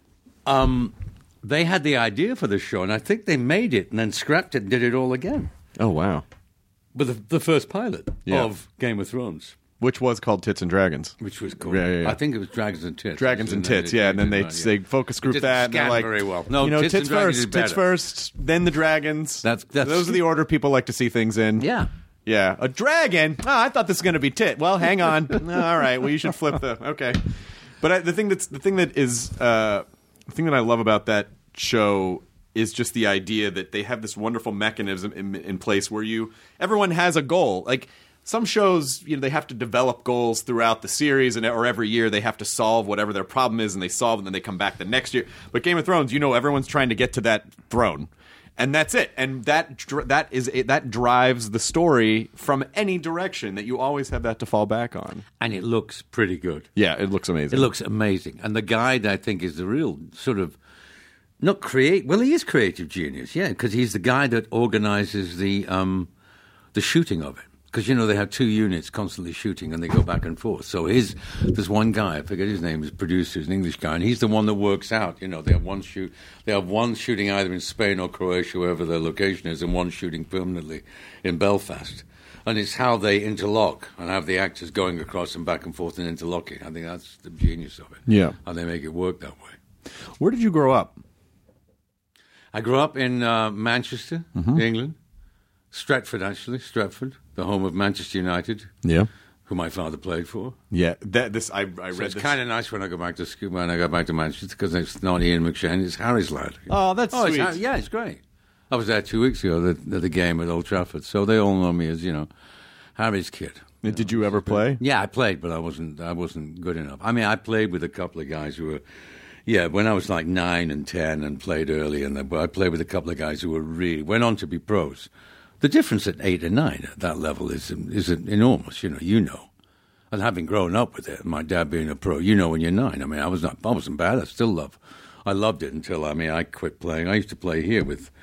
Speaker 8: um, they had the idea for the show, and I think they made it and then scrapped it and did it all again.
Speaker 9: Oh, wow.
Speaker 8: With the, the first pilot
Speaker 9: Yeah.
Speaker 8: of Game of Thrones.
Speaker 9: Which was called Tits and Dragons.
Speaker 8: Which was cool.
Speaker 9: Yeah, yeah, yeah.
Speaker 8: I think it was Dragons and Tits.
Speaker 9: Dragons and
Speaker 8: then
Speaker 9: Tits,
Speaker 8: they-
Speaker 9: yeah, and then they
Speaker 8: did that,
Speaker 9: they
Speaker 8: yeah.
Speaker 9: focus group
Speaker 8: It
Speaker 9: that,
Speaker 8: didn't
Speaker 9: and they're
Speaker 8: scan
Speaker 9: like,
Speaker 8: very well. No,
Speaker 9: you know,
Speaker 8: Tits
Speaker 9: tits
Speaker 8: and Dragons
Speaker 9: first,
Speaker 8: is
Speaker 9: tits
Speaker 8: better.
Speaker 9: first, then the dragons.
Speaker 8: That's- that's-
Speaker 9: those are the order people like to see things in.
Speaker 8: Yeah.
Speaker 9: Yeah, a dragon. Oh, I thought this was going to be tit. Well, hang on. All right. Well, you should flip the. Okay, but I, the thing that's the thing that is uh, the thing that I love about that show is just the idea that they have this wonderful mechanism in, in place where you everyone has a goal. Like some shows, you know, they have to develop goals throughout the series, and or every year they have to solve whatever their problem is, and they solve, it, and then they come back the next year. But Game of Thrones, you know, everyone's trying to get to that throne. And that's it. And that dr- that is that drives the story from any direction. That you always have that to fall back on.
Speaker 8: And it looks pretty good.
Speaker 9: Yeah, it looks amazing.
Speaker 8: It looks amazing. And the guy that I think is the real sort of, not create, well, he is creative genius, yeah, because he's the guy that organizes the um, the shooting of it. Because, you know, they have two units constantly shooting and they go back and forth. So his, there's one guy, I forget his name, is producer, he's an English guy, and he's the one that works out. You know, they have one shoot, they have one shooting either in Spain or Croatia, wherever their location is, and one shooting permanently in Belfast. And it's how they interlock and have the actors going across and back and forth and interlocking. I think that's the genius of it.
Speaker 9: Yeah.
Speaker 8: How they make it work that way.
Speaker 9: Where did you grow up?
Speaker 8: I grew up in uh, Manchester,
Speaker 9: Mm-hmm.
Speaker 8: England. Stretford, actually, Stretford, the home of Manchester United,
Speaker 9: Yeah.
Speaker 8: who my father played for.
Speaker 9: Yeah. That this I I
Speaker 8: So
Speaker 9: read
Speaker 8: it's
Speaker 9: this.
Speaker 8: kind of nice when I go back to school, when I go back to Manchester, because it's not Ian McShane, it's Harry's lad.
Speaker 9: Oh, that's
Speaker 8: oh, it's
Speaker 9: sweet.
Speaker 8: Har- yeah, it's great. I was there two weeks ago at the, at the game at Old Trafford, so they all know me as, you know, Harry's kid.
Speaker 9: Did you ever play?
Speaker 8: Yeah, I played, but I wasn't. I wasn't good enough. I mean, I played with a couple of guys who were, yeah, when I was like nine and ten and played early, and I played with a couple of guys who were really went on to be pros. The difference at eight and nine at that level is is enormous. You know, you know, and having grown up with it, my dad being a pro, you know, when you're nine. I mean, I was not, I wasn't bad. I still love, I loved it until I mean, I quit playing. I used to play here with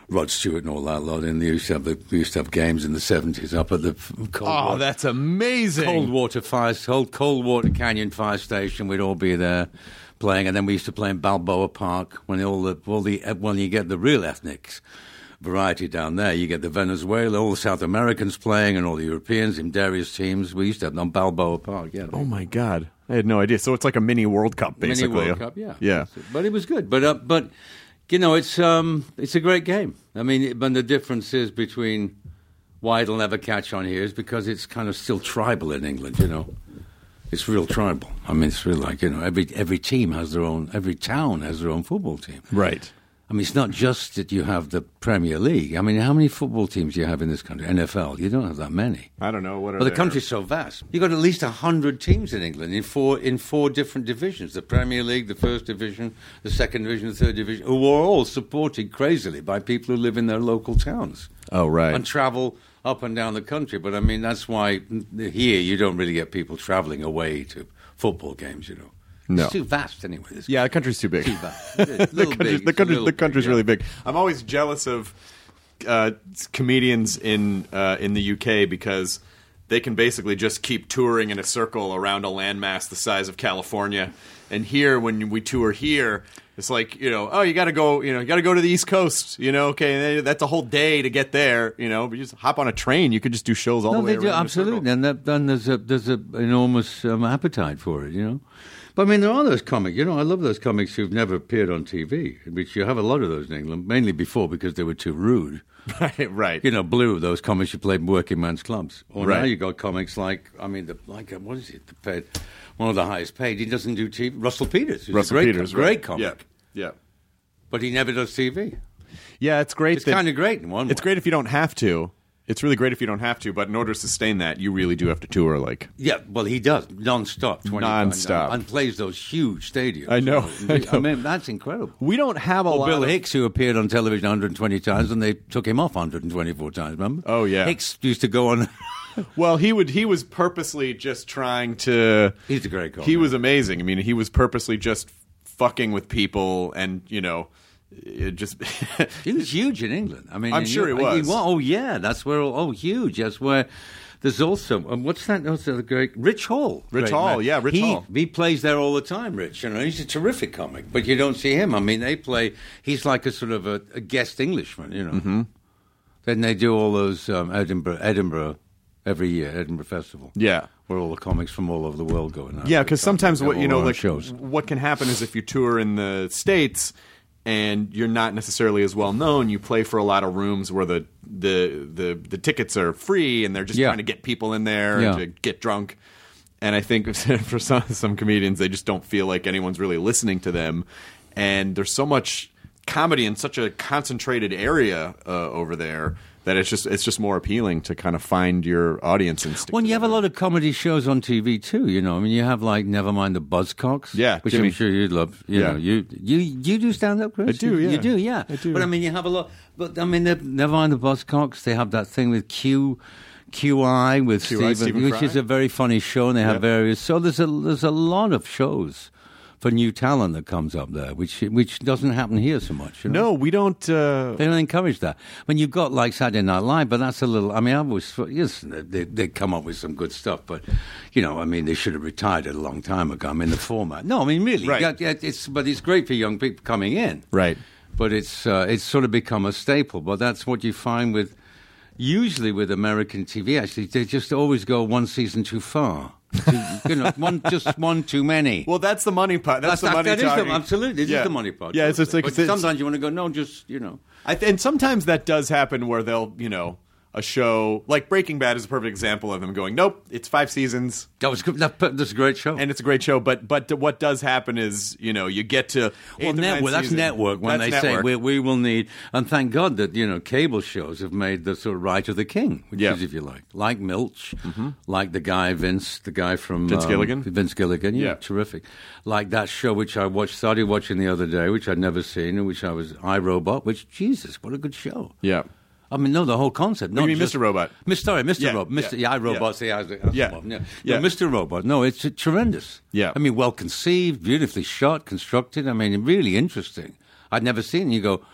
Speaker 8: Rod Stewart and all that lot. And they used to have the, we used to have games in the seventies up at the Cold
Speaker 9: Oh,
Speaker 8: Water,
Speaker 9: that's amazing.
Speaker 8: Cold Water Fire, Cold, Cold Water Canyon Fire Station. We'd all be there playing, and then we used to play in Balboa Park when all the all the when you get the real ethnics variety down there. You get the Venezuela, all the South Americans playing, and all the Europeans in Darius teams. We used to have them on Balboa Park. Yeah.
Speaker 9: Oh my God, I had no idea. So it's like a mini World Cup, basically.
Speaker 8: Mini World Cup, yeah,
Speaker 9: yeah.
Speaker 8: But it was good. But uh, but you know, it's um it's a great game. I mean, but the difference is between why it'll never catch on here is because it's kind of still tribal in England. You know. It's real tribal. I mean, it's real like, you know, every every team has their own, every town has their own football team.
Speaker 9: Right.
Speaker 8: I mean, it's not just that you have the Premier League. I mean, how many football teams do you have in this country? N F L, you don't have that many.
Speaker 9: I don't know. What are
Speaker 8: Well, the
Speaker 9: there?
Speaker 8: country's so vast. You've got at least one hundred teams in England in four in four different divisions. The Premier League, the First Division, the Second Division, the Third Division, who are all supported crazily by people who live in their local towns.
Speaker 9: Oh, right.
Speaker 8: And travel up and down the country. But, I mean, that's why here you don't really get people traveling away to football games, you know.
Speaker 9: No.
Speaker 8: It's too vast anyway. This
Speaker 9: Yeah, the country's too big.
Speaker 8: Too vast. It's a
Speaker 9: the
Speaker 8: little
Speaker 9: country's,
Speaker 8: big.
Speaker 9: the,
Speaker 8: It's a
Speaker 9: country,
Speaker 8: little
Speaker 9: the country's
Speaker 8: big,
Speaker 9: really
Speaker 8: yeah.
Speaker 9: big. I'm always jealous of uh, comedians in uh, in the U K because they can basically just keep touring in a circle around a landmass the size of California. And here, when we tour here, it's like, you know, oh, you got to go, you know, you got to go to the East Coast, you know, okay, that's a whole day to get there, you know, but you just hop on a train, you could just do shows all
Speaker 8: no,
Speaker 9: the way
Speaker 8: they do,
Speaker 9: around.
Speaker 8: absolutely, and that, then there's a there's a enormous um, appetite for it, you know. But I mean, there are those comics, you know. I love those comics who've never appeared on T V, which you have a lot of those in England, mainly before because they were too rude.
Speaker 9: Right, right.
Speaker 8: You know, Blue, those comics you played in working man's clubs. Or
Speaker 9: Right.
Speaker 8: now you got comics like, I mean, the, like uh, what is it? The paid, one of the highest paid. He doesn't do T V. Russell Peters, who's
Speaker 9: Russell
Speaker 8: a great,
Speaker 9: Peters,
Speaker 8: great
Speaker 9: right.
Speaker 8: comic,
Speaker 9: Yeah, yeah.
Speaker 8: but he never does T V.
Speaker 9: Yeah, it's great.
Speaker 8: It's
Speaker 9: that-
Speaker 8: kind of great in one way.
Speaker 9: It's great if you don't have to. It's really great if you don't have to, but in order to sustain that, you really do have to tour, like...
Speaker 8: Yeah, well, he does non-stop, twenty-four
Speaker 9: Non-stop.
Speaker 8: and plays those huge stadiums.
Speaker 9: I know,
Speaker 8: You
Speaker 9: I know.
Speaker 8: I mean, that's incredible.
Speaker 9: We don't have a
Speaker 8: Or
Speaker 9: lot
Speaker 8: Bill
Speaker 9: of...
Speaker 8: Hicks, who appeared on television one hundred twenty times, and they took him off one hundred twenty-four times. Remember?
Speaker 9: Oh, yeah.
Speaker 8: Hicks used to go on.
Speaker 9: Well, he would. He was purposely just trying to...
Speaker 8: He's a great comic.
Speaker 9: He was amazing. I mean, he was purposely just fucking with people and, you know... It just
Speaker 8: He was huge in England. I mean,
Speaker 9: I'm
Speaker 8: in
Speaker 9: sure he
Speaker 8: Europe-
Speaker 9: was.
Speaker 8: Oh yeah, that's where. Oh, huge. That's where. There's also um, what's that? What's the great Rich Hall?
Speaker 9: Rich
Speaker 8: Great
Speaker 9: Hall,
Speaker 8: man.
Speaker 9: yeah, Rich
Speaker 8: he,
Speaker 9: Hall.
Speaker 8: He plays there all the time. Rich, you know, he's a terrific comic, but you don't see him. I mean, they play. He's like a sort of a, a guest Englishman, you know. Mm-hmm. Then they do all those um, Edinburgh, Edinburgh every year, Edinburgh Festival.
Speaker 9: Yeah.
Speaker 8: Where all the comics from all over the world go. And
Speaker 9: Yeah, because sometimes
Speaker 8: they have
Speaker 9: what you
Speaker 8: all
Speaker 9: know,
Speaker 8: their
Speaker 9: like
Speaker 8: shows.
Speaker 9: what can happen is if you tour in the States and you're not necessarily as well known, you play for a lot of rooms where the the the, the tickets are free and they're just
Speaker 8: Yeah.
Speaker 9: trying to get people in there
Speaker 8: Yeah.
Speaker 9: to get drunk. And I think for some some comedians, they just don't feel like anyone's really listening to them. And there's so much comedy in such a concentrated area uh, over there that it's just it's just more appealing to kind of find your audience and stick
Speaker 8: Well,
Speaker 9: to
Speaker 8: you have a
Speaker 9: them.
Speaker 8: lot of comedy shows on T V too. You know, I mean, you have like Nevermind the Buzzcocks,
Speaker 9: Yeah,
Speaker 8: which
Speaker 9: Jimmy.
Speaker 8: I'm sure you'd love. You
Speaker 9: Yeah.
Speaker 8: know, you you you do stand up, Chris?
Speaker 9: I do,
Speaker 8: You,
Speaker 9: yeah.
Speaker 8: you do, yeah.
Speaker 9: I do.
Speaker 8: But I mean, you have a lot. But I mean, the- Nevermind the Buzzcocks. They have that thing with Q. Q I with
Speaker 9: Q I,
Speaker 8: Stephen,
Speaker 9: Stephen
Speaker 8: which
Speaker 9: Fry.
Speaker 8: is a very funny show, and they have
Speaker 9: Yeah.
Speaker 8: various. So there's a there's a lot of shows for new talent that comes up there, which which doesn't happen here so much. You know?
Speaker 9: No, we don't. Uh,
Speaker 8: They don't encourage that. When you've got like Saturday Night Live, but that's a little. I mean, I was yes, they they come up with some good stuff, but you know, I mean, they should have retired it a long time ago. I mean, the format. No, I mean, really,
Speaker 9: Right.
Speaker 8: yeah, yeah, it's but it's great for young people coming in,
Speaker 9: Right.
Speaker 8: But it's uh, it's sort of become a staple. But that's what you find with usually with American T V. Actually, they just always go one season too far. Too, you know, one just one too many.
Speaker 9: Well, that's the money part. That's, the
Speaker 8: that,
Speaker 9: money
Speaker 8: that is the,
Speaker 9: talking.
Speaker 8: absolutely. This
Speaker 9: Yeah.
Speaker 8: is the money part.
Speaker 9: Yeah, it's just like
Speaker 8: but
Speaker 9: it's-
Speaker 8: sometimes you want to go, no, just you know.
Speaker 9: I th- and sometimes that does happen where they'll, you know, a show like Breaking Bad is a perfect example of them going, nope, it's five seasons
Speaker 8: That was good. That, that's a great show.
Speaker 9: and it's a great show. But but what does happen is, you know, you get to
Speaker 8: Well,
Speaker 9: eighth or ninth
Speaker 8: network, that's
Speaker 9: season.
Speaker 8: network when
Speaker 9: That's
Speaker 8: they say
Speaker 9: network.
Speaker 8: we, we will need, and thank God that you know cable shows have made the sort of Right of the King, which
Speaker 9: Yeah.
Speaker 8: is if you like, like Milch, like the guy Vince, the guy from
Speaker 9: Vince
Speaker 8: um,
Speaker 9: Gilligan?
Speaker 8: Vince Gilligan, yeah,
Speaker 9: Yeah.
Speaker 8: terrific. Like that show which I watched, started watching the other day, which I'd never seen, and which I was iRobot, which Jesus, what a good show.
Speaker 9: Yeah.
Speaker 8: I mean, no, the whole concept.
Speaker 9: you
Speaker 8: Not
Speaker 9: mean
Speaker 8: just,
Speaker 9: Mister Robot?
Speaker 8: Mister Sorry, Mister
Speaker 9: Yeah,
Speaker 8: Robot. Mister
Speaker 9: yeah,
Speaker 8: Yeah, iRobot.
Speaker 9: yeah.
Speaker 8: Yeah, that's
Speaker 9: Yeah.
Speaker 8: the one, yeah.
Speaker 9: Yeah.
Speaker 8: No, Mister Robot. No, it's uh, tremendous.
Speaker 9: Yeah.
Speaker 8: I mean, well conceived, beautifully shot, constructed. I mean, really interesting. I'd never seen it. You go,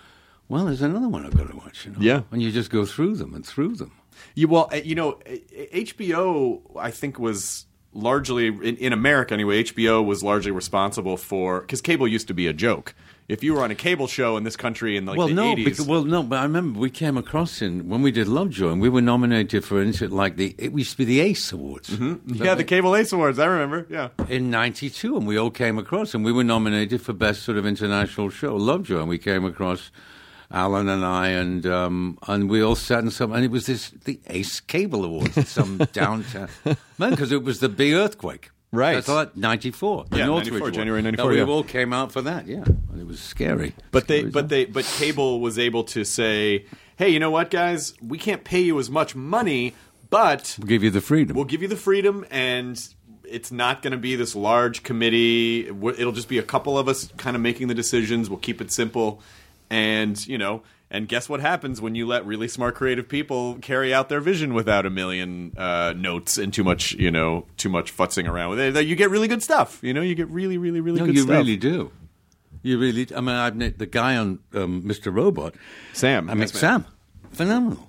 Speaker 8: Well, there's another one I've got to watch. You know?
Speaker 9: Yeah.
Speaker 8: And you just go through them and through them.
Speaker 9: You, well, uh, you know, H B O, I think, was largely, in, in America anyway, H B O was largely responsible for, because cable used to be a joke. If you were on a cable show in this country in like
Speaker 8: well,
Speaker 9: the
Speaker 8: no,
Speaker 9: eighties...
Speaker 8: Because, well, no, but I remember we came across in, when we did Lovejoy, and we were nominated for, like, the, it used to be the ACE Awards.
Speaker 9: Mm-hmm. Yeah, the Cable ACE Awards, I remember, yeah.
Speaker 8: In ninety-two, and we all came across, and we were nominated for Best sort of International Show, Lovejoy, and we came across... Alan and I, and um, and we all sat in some, and it was this the Ace Cable Awards at some downtown, man, because it was the big earthquake,
Speaker 9: right?
Speaker 8: That's like ninety-four,
Speaker 9: yeah, ninety-four, January ninety-four.
Speaker 8: We
Speaker 9: yeah.
Speaker 8: all came out for that, yeah, and it was scary.
Speaker 9: But
Speaker 8: scary
Speaker 9: they, but they, but cable was able to say, hey, you know what, guys, we can't pay you as much money, but
Speaker 8: we'll give you the freedom.
Speaker 9: We'll give you the freedom, and it's not going to be this large committee. It'll just be a couple of us kind of making the decisions. We'll keep it simple. And, you know, and guess what happens when you let really smart, creative people carry out their vision without a million uh, notes and too much, you know, too much futzing around with it? You get really good stuff. You know, you get really, really, really
Speaker 8: no,
Speaker 9: good
Speaker 8: you
Speaker 9: stuff.
Speaker 8: You really do. You really do. I mean, I've met the guy on um, Mister Robot.
Speaker 9: Sam.
Speaker 8: I mean, Sam. Phenomenal.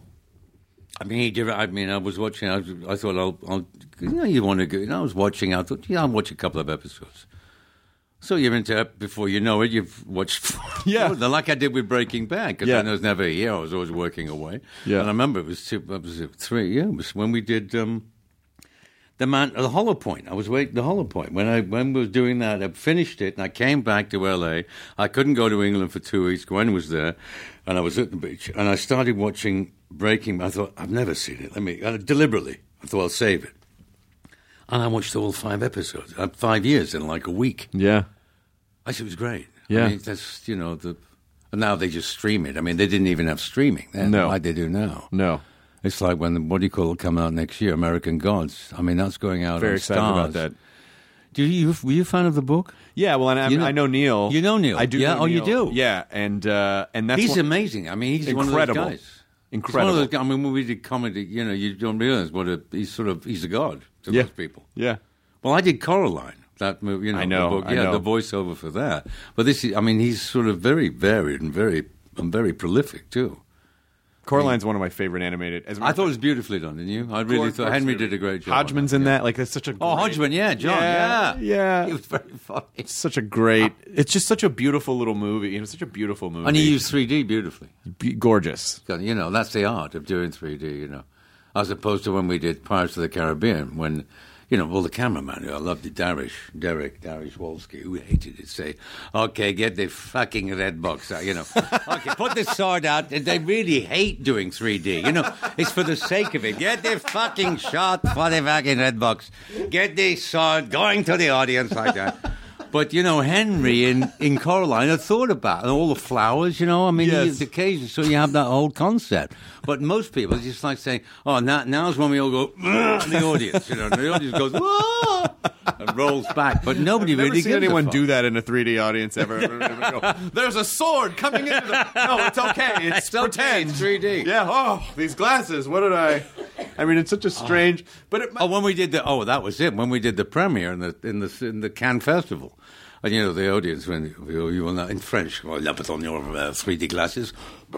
Speaker 8: I mean, he did, I mean, I was watching, I, was, I thought, I'll, I'll, you know, you want to go, you know, I was watching, I thought, yeah, I'll watch a couple of episodes. So you're into it before you know it. You've watched,
Speaker 9: yeah,
Speaker 8: like I did with Breaking Bad, because
Speaker 9: yeah.
Speaker 8: I was never here. I was always working away.
Speaker 9: Yeah,
Speaker 8: and I remember it was two, it was three. Yeah, it was when we did um, the man, the Hollow Point. I was waiting the Hollow Point when I when we was doing that. I finished it, and I came back to L A. I couldn't go to England for two weeks. Gwen was there, and I was at the beach, and I started watching Breaking Bad. I thought I've never seen it. Let me uh, deliberately. I thought I'll save it. And I watched all five episodes, uh, five years in like a week.
Speaker 9: Yeah.
Speaker 8: I said it was great.
Speaker 9: Yeah.
Speaker 8: I mean, that's, you know, the, and now they just stream it. I mean, they didn't even have streaming then,
Speaker 9: no.
Speaker 8: like they do now.
Speaker 9: No.
Speaker 8: It's like when the, what do you call it, come out next year, American Gods. I mean, that's going out
Speaker 9: Very
Speaker 8: on
Speaker 9: excited
Speaker 8: Stars.
Speaker 9: about that.
Speaker 8: Do you, were you a fan of the book?
Speaker 9: Yeah, well, and I,
Speaker 8: you know,
Speaker 9: I know Neil.
Speaker 8: You know Neil?
Speaker 9: I do
Speaker 8: Yeah,
Speaker 9: know
Speaker 8: oh,
Speaker 9: Neil.
Speaker 8: you do?
Speaker 9: Yeah, and, uh, and that's
Speaker 8: He's
Speaker 9: one,
Speaker 8: amazing. I mean, he's
Speaker 9: incredible.
Speaker 8: one of those guys.
Speaker 9: Incredible.
Speaker 8: He's one of those guys. I mean, when we did comedy, you know, you don't realize what a, he's sort of, he's a god to
Speaker 9: yeah.
Speaker 8: most people.
Speaker 9: Yeah.
Speaker 8: Well, I did Coraline, that movie, you know,
Speaker 9: I know,
Speaker 8: the book,
Speaker 9: I
Speaker 8: yeah,
Speaker 9: know.
Speaker 8: the voiceover for that. But this is, I mean, he's sort of very varied and very, and very prolific too.
Speaker 9: Coraline's one of my favorite animated. As
Speaker 8: I thought it was beautifully done, didn't you? I really
Speaker 9: Cor-
Speaker 8: thought Henry did a great job.
Speaker 9: Hodgman's in that. Like, that's such a
Speaker 8: Oh,
Speaker 9: great,
Speaker 8: Hodgman, yeah, John,
Speaker 9: yeah,
Speaker 8: yeah.
Speaker 9: yeah.
Speaker 8: He was very funny.
Speaker 9: It's such a great. It's just such a beautiful little movie. It was such a beautiful movie.
Speaker 8: And he used three D beautifully.
Speaker 9: Be- gorgeous.
Speaker 8: You know, that's the art of doing three D, you know. As opposed to when we did Pirates of the Caribbean, when, you know, well, the cameraman, who I loved it, Darish, Derek, Darish Wolski, who hated it, say, okay, get the fucking red box out, you know. Okay, put the sword out. They really hate doing three D, you know. It's for the sake of it. Get the fucking shot for the fucking red box. Get the sword going to the audience like that. But, you know, Henry in, in Coraline had thought about it, and all the flowers, you know. I mean,
Speaker 9: Yes.
Speaker 8: the occasion, so you have that whole concept. But most people, it's just like saying, oh, now, now's when we all go, "Ugh," in the audience, you know. And the audience goes, "Whoa," and rolls back. But nobody
Speaker 9: I've never
Speaker 8: really
Speaker 9: seen
Speaker 8: gives
Speaker 9: anyone
Speaker 8: a fuck.
Speaker 9: do that in a three D audience ever. There's a sword coming into the. No, it's okay. It's,
Speaker 8: It's okay,
Speaker 9: pretend.
Speaker 8: it's three D.
Speaker 9: Yeah. Oh, these glasses. What did I? I mean, it's such a strange. But it,
Speaker 8: Oh, when we did the, oh, that was it. When we did the premiere in the in the in the Cannes Festival, and you know the audience when you, you will not in French, well, put on your uh, three D glasses.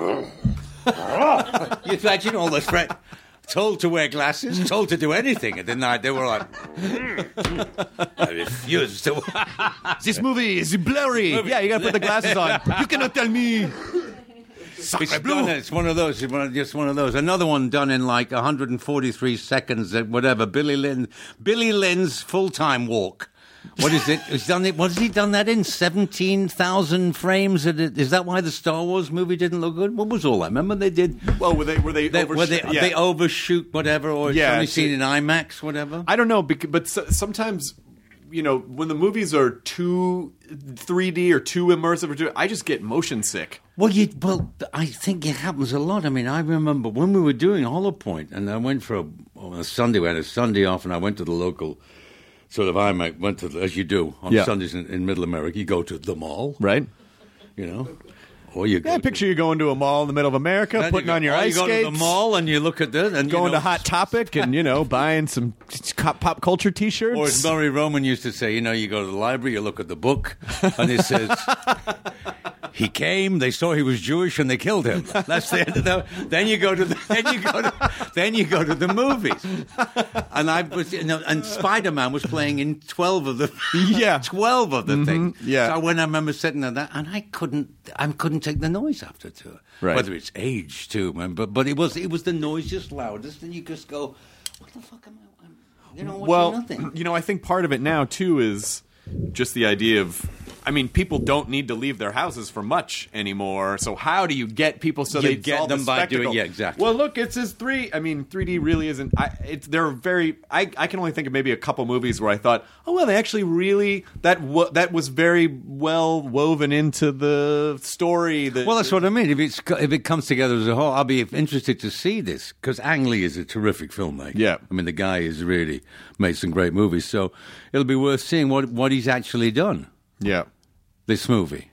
Speaker 8: You imagine all those friends told to wear glasses, told to do anything, and then I, they were like, I refuse to.
Speaker 9: this movie is blurry. Yeah, you got to put the glasses on. You cannot tell me.
Speaker 8: It's, done, it's one of those. It's one of- just one of those. Another one done in like one hundred forty-three seconds. uh, Whatever. Billy Lynn. Billy Lynn's full-time walk. What is it? He's done it. What has he done that in? Seventeen thousand frames. Is that why the Star Wars movie didn't look good? What was all that? Remember they did.
Speaker 9: Well, were they were they,
Speaker 8: They,
Speaker 9: oversh-
Speaker 8: were they,
Speaker 9: yeah.
Speaker 8: they overshoot whatever, or it's
Speaker 9: Yeah,
Speaker 8: only
Speaker 9: it's-
Speaker 8: seen in IMAX, whatever.
Speaker 9: I don't know, bec- but so, sometimes, you know, when the movies are too three D or too immersive, or too, I just get motion sick.
Speaker 8: Well, you, well, I think it happens a lot. I mean, I remember when we were doing Hollow Point, and I went for a, on a Sunday. We had a Sunday off, and I went to the local sort of IMAX. Went to, as you do on
Speaker 9: Yeah.
Speaker 8: Sundays in, in Middle America, you go to the mall,
Speaker 9: Right?
Speaker 8: you know, or you go
Speaker 9: Yeah,
Speaker 8: to,
Speaker 9: picture you going to a mall in the middle of America,
Speaker 8: then
Speaker 9: putting
Speaker 8: you go-
Speaker 9: on your
Speaker 8: or
Speaker 9: ice
Speaker 8: you go
Speaker 9: skates,
Speaker 8: to the mall, and you look at this, and you
Speaker 9: going
Speaker 8: know,
Speaker 9: to Hot Topic, and you know, buying some pop, pop culture T-shirts.
Speaker 8: Or as Murray Roman used to say, you know, you go to the library, you look at the book, and it says, He came. They saw he was Jewish, and they killed him. That's the end of the. Then you go to the. Then you go to. Then you go to the movies. And I was, you know, and Spider-Man was playing in twelve of the.
Speaker 9: Yeah,
Speaker 8: twelve of the
Speaker 9: mm-hmm.
Speaker 8: things.
Speaker 9: Yeah.
Speaker 8: So when I remember sitting there, that, and I couldn't. I couldn't take the noise after two.
Speaker 9: Right.
Speaker 8: Whether it's age too, man, but but it was it was the noisiest, loudest, and you just go, what the fuck am I? I'm, you know, what's
Speaker 9: well,
Speaker 8: nothing.
Speaker 9: You know, I think part of it now too is just the idea of. I mean, people don't need to leave their houses for much anymore. So how do you get people so
Speaker 8: You
Speaker 9: they
Speaker 8: get
Speaker 9: solve
Speaker 8: them
Speaker 9: the
Speaker 8: by
Speaker 9: spectacle?
Speaker 8: doing- yeah, exactly.
Speaker 9: Well, look, it's his three. I mean, three D really isn't. I, it's they're very. I, I can only think of maybe a couple movies where I thought, oh well, they actually really that w- that was very well woven into the story. That,
Speaker 8: Well, that's what I mean. If it's if it comes together as a whole, I'll be interested to see this because Ang Lee is a terrific filmmaker.
Speaker 9: Yeah.
Speaker 8: I mean the guy has really made some great movies, so it'll be worth seeing what what he's actually done.
Speaker 9: Yeah.
Speaker 8: This movie,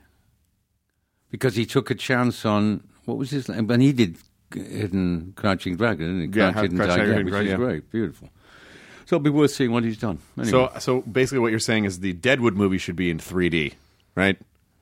Speaker 8: because he took a chance on what was his name, and he did Hidden Crouching Dragon, didn't he?
Speaker 9: Yeah,
Speaker 8: Crouch, Hidden
Speaker 9: Crouch,
Speaker 8: Tiger,
Speaker 9: Hidden
Speaker 8: which
Speaker 9: Dragon,
Speaker 8: is
Speaker 9: yeah.
Speaker 8: great, beautiful. So it'll be worth seeing what he's done. Anyway.
Speaker 9: So so basically, what you're saying is the Deadwood movie should be in three D, right?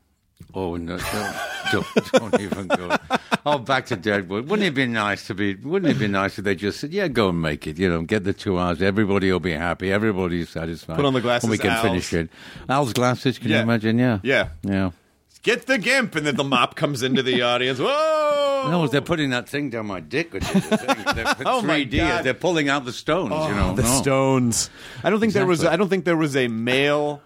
Speaker 8: Oh no! Don't, don't, don't even go. Oh, back to Deadwood. Wouldn't it be nice to be? Wouldn't it be nice if they just said, "Yeah, go and make it. You know, get the two hours. Everybody will be happy. Everybody's satisfied.
Speaker 9: Put on the glasses,
Speaker 8: and we can
Speaker 9: Al's.
Speaker 8: finish it." Al's glasses. Can
Speaker 9: Yeah.
Speaker 8: you imagine? Yeah,
Speaker 9: Yeah.
Speaker 8: yeah.
Speaker 9: Get the gimp, and then the mop comes into the audience. Whoa!
Speaker 8: No, they're putting that thing down my dick. Which is the thing. They're
Speaker 9: Oh, my
Speaker 8: three D.
Speaker 9: God.
Speaker 8: They're pulling out the stones.
Speaker 9: Oh,
Speaker 8: you know,
Speaker 9: the
Speaker 8: no.
Speaker 9: Stones. I don't think there was.
Speaker 8: Exactly.
Speaker 9: I don't think there was a male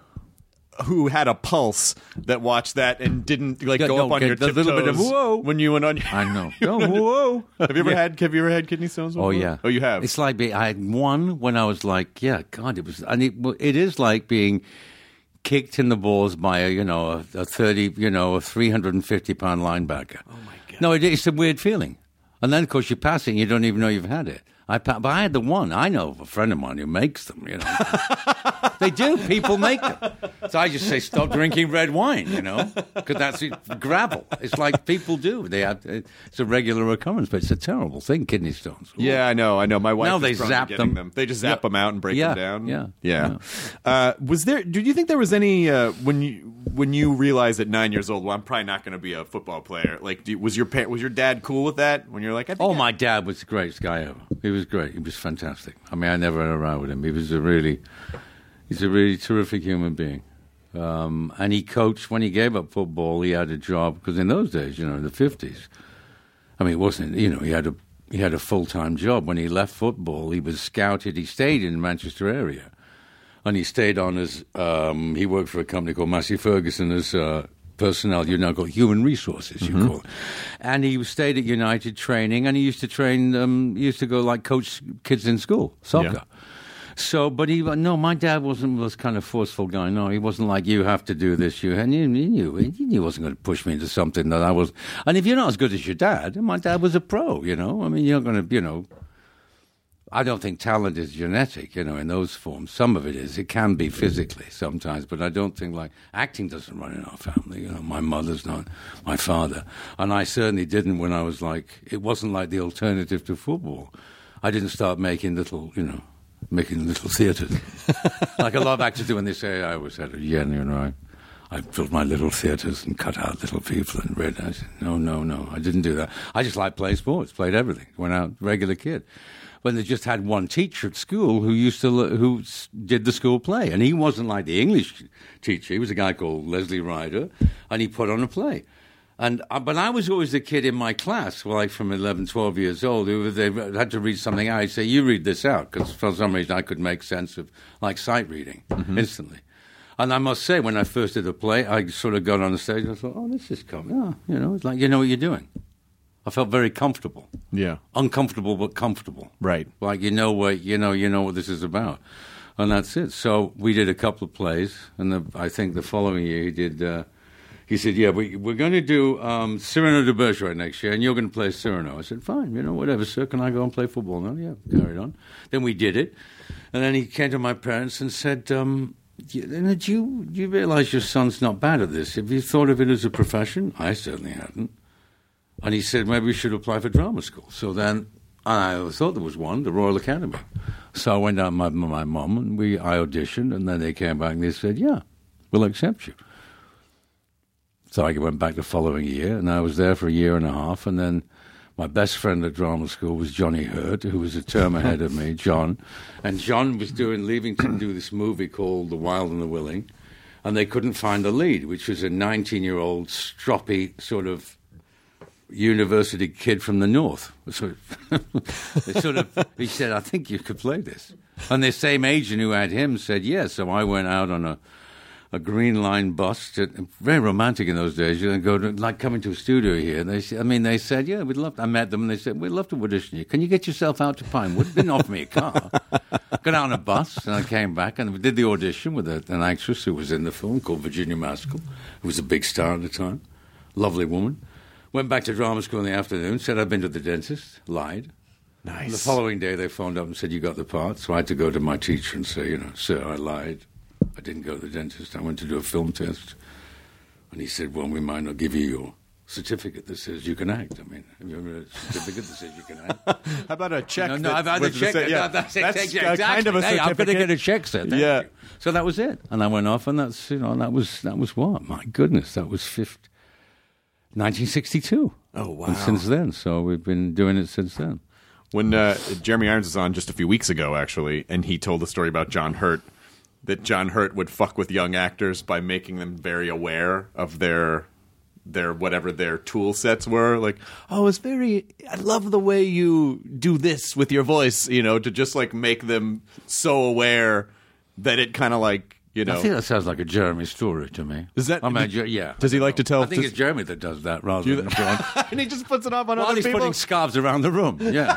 Speaker 9: who had a pulse that watched that and didn't like
Speaker 8: Yeah,
Speaker 9: go
Speaker 8: no,
Speaker 9: up on
Speaker 8: get
Speaker 9: your
Speaker 8: a
Speaker 9: tiptoes
Speaker 8: little bit of whoa.
Speaker 9: when you went on. Your...
Speaker 8: I know. Oh, whoa.
Speaker 9: Have you ever
Speaker 8: Yeah.
Speaker 9: had? Have you ever had kidney stones before?
Speaker 8: Oh yeah.
Speaker 9: Oh, you have.
Speaker 8: It's like being, I had one when I was like, yeah, God, it was, and it, it is like being kicked in the balls by a, you know, a, a thirty, you know, a three hundred and fifty pound linebacker. Oh my God. No, it, it's a weird feeling, and then of course you pass it, and you don't even know you've had it. I pa- but I had the one. I know of a friend of mine who makes them. You know, they do. People make them. So I just say, stop drinking red wine. You know, because that's it, gravel. It's like people do. They have. It's a regular occurrence, but it's a terrible thing. Kidney stones. Ooh.
Speaker 9: Yeah, I know. I know. My wife.
Speaker 8: Now
Speaker 9: is
Speaker 8: they
Speaker 9: prone to
Speaker 8: zap
Speaker 9: getting
Speaker 8: them.
Speaker 9: They just zap
Speaker 8: Yeah.
Speaker 9: them out and break
Speaker 8: Yeah,
Speaker 9: them down.
Speaker 8: yeah,
Speaker 9: Yeah. Uh, was there? Did you think there was any uh, when you when you realized at nine years old? Well, I'm probably not going to be a football player. Like, do, was your pa- was your dad cool with that? When you're like, I think
Speaker 8: Oh,
Speaker 9: I-
Speaker 8: my dad was the greatest guy ever. He was great. He was fantastic. I mean, I never had a row with him. He was a really, he's a really terrific human being. Um, and he coached, when he gave up football, he had a job, because in those days, you know, in the fifties, I mean, it wasn't, you know, he had a, he had a full-time job. When he left football, he was scouted. He stayed in the Manchester area. And he stayed on as, um, he worked for a company called Massey Ferguson as uh, personnel, you now call human resources, you
Speaker 9: Mm-hmm.
Speaker 8: call it. And he stayed at United training, and he used to train, um, he used to go like coach kids in school, soccer.
Speaker 9: Yeah.
Speaker 8: So, but he, no, my dad wasn't was kind of forceful guy. No, he wasn't like, you have to do this, you, and he, he knew, he knew he wasn't going to push me into something that I was, and if you're not as good as your dad, and my dad was a pro, you know, I mean, you're not going to, you know, I don't think talent is genetic, you know, in those forms. Some of it is. It can be physically sometimes, but I don't think, like, acting doesn't run in our family. You know, my mother's not, my father. And I certainly didn't when I was like, it wasn't like the alternative to football. I didn't start making little, you know, making little theatres. Like a lot of actors do when they say, I always had a yen, you know, I, I built my little theatres and cut out little people and read. I said, no, no, no, I didn't do that. I just liked playing sports, played everything, went out, regular kid. When they just had one teacher at school who used to who did the school play, and he wasn't like the English teacher. He was a guy called Leslie Ryder, and he put on a play. And uh, but I was always the kid in my class, like from eleven, twelve years old, who they had to read something out. I'd say, "You read this out," because for some reason I could make sense of like sight reading mm-hmm. instantly. And I must say, when I first did the play, I sort of got on the stage. I thought, "Oh, this is coming." Oh, you know, it's like you know what you're doing. I felt very comfortable.
Speaker 9: Yeah.
Speaker 8: Uncomfortable, but comfortable.
Speaker 9: Right.
Speaker 8: Like, you know what, you know, you know what this is about. And that's it. So we did a couple of plays, and the, I think the following year he did, uh, he said, yeah, we, we're going to do um, Cyrano de Bergerac next year, and you're going to play Cyrano. I said, fine, you know, whatever, sir, can I go and play football now? Yeah, carried on. Then we did it. And then he came to my parents and said, um, do you, do you, do you realize your son's not bad at this? Have you thought of it as a profession? I certainly hadn't. And he said, maybe we should apply for drama school. So then I thought there was one, the Royal Academy. So I went down with my, my mum, and we, I auditioned, and then they came back and they said, yeah, we'll accept you. So I went back the following year, and I was there for a year and a half, and then my best friend at drama school was Johnny Hurt, who was a term ahead of me, John. And John was doing leaving to do this movie called The Wild and the Willing, and they couldn't find the lead, which was a nineteen-year-old stroppy sort of university kid from the north. So they sort of, he said, I think you could play this. And the same agent who had him said yes. So I went out on a a green line bus. To, very romantic in those days. You know, go to, like coming to a studio here. And they, I mean, they said, yeah, we'd love to. I met them and they said, we'd love to audition you. Can you get yourself out to Pinewood? Didn't offer me a car. Got out on a bus and I came back and we did the audition with a, an actress who was in the film called Virginia Maskell, who was a big star at the time. Lovely woman. Went back to drama school in the afternoon, said I'd been to the dentist, lied.
Speaker 9: Nice.
Speaker 8: And the following day they phoned up and said, you got the part. So I had to go to my teacher and say, you know, sir, I lied. I didn't go to the dentist. I went to do a film test. And he said, well, we might not give you your certificate that says you can act. I mean, have you ever had a certificate that says you can act?
Speaker 9: How about a check?
Speaker 8: No, no, I've had a check.
Speaker 9: The, yeah,
Speaker 8: that's
Speaker 9: that's
Speaker 8: exactly.
Speaker 9: uh, kind of a
Speaker 8: hey,
Speaker 9: certificate.
Speaker 8: I'm going to get a check, sir. Thank
Speaker 9: yeah.
Speaker 8: you. So that was it. And I went off, and that's, you know, that was, that was what? My goodness, that was fifty, nineteen sixty-two.
Speaker 9: Oh, wow.
Speaker 8: And since then. So we've been doing it since then.
Speaker 9: When uh, Jeremy Irons was on just a few weeks ago, actually, and he told the story about John Hurt, that John Hurt would fuck with young actors by making them very aware of their their whatever their tool sets were. Like, oh, it's very, I love the way you do this with your voice, you know, to just like make them so aware that it kind of like, you know.
Speaker 8: I think that sounds like a Jeremy story to me.
Speaker 9: Is that?
Speaker 8: I mean, yeah.
Speaker 9: Does he like to tell?
Speaker 8: I think
Speaker 9: does,
Speaker 8: it's Jeremy that does that rather than John.
Speaker 9: And he just puts it off on
Speaker 8: While
Speaker 9: other
Speaker 8: he's
Speaker 9: people.
Speaker 8: putting scarves around the room. Yeah.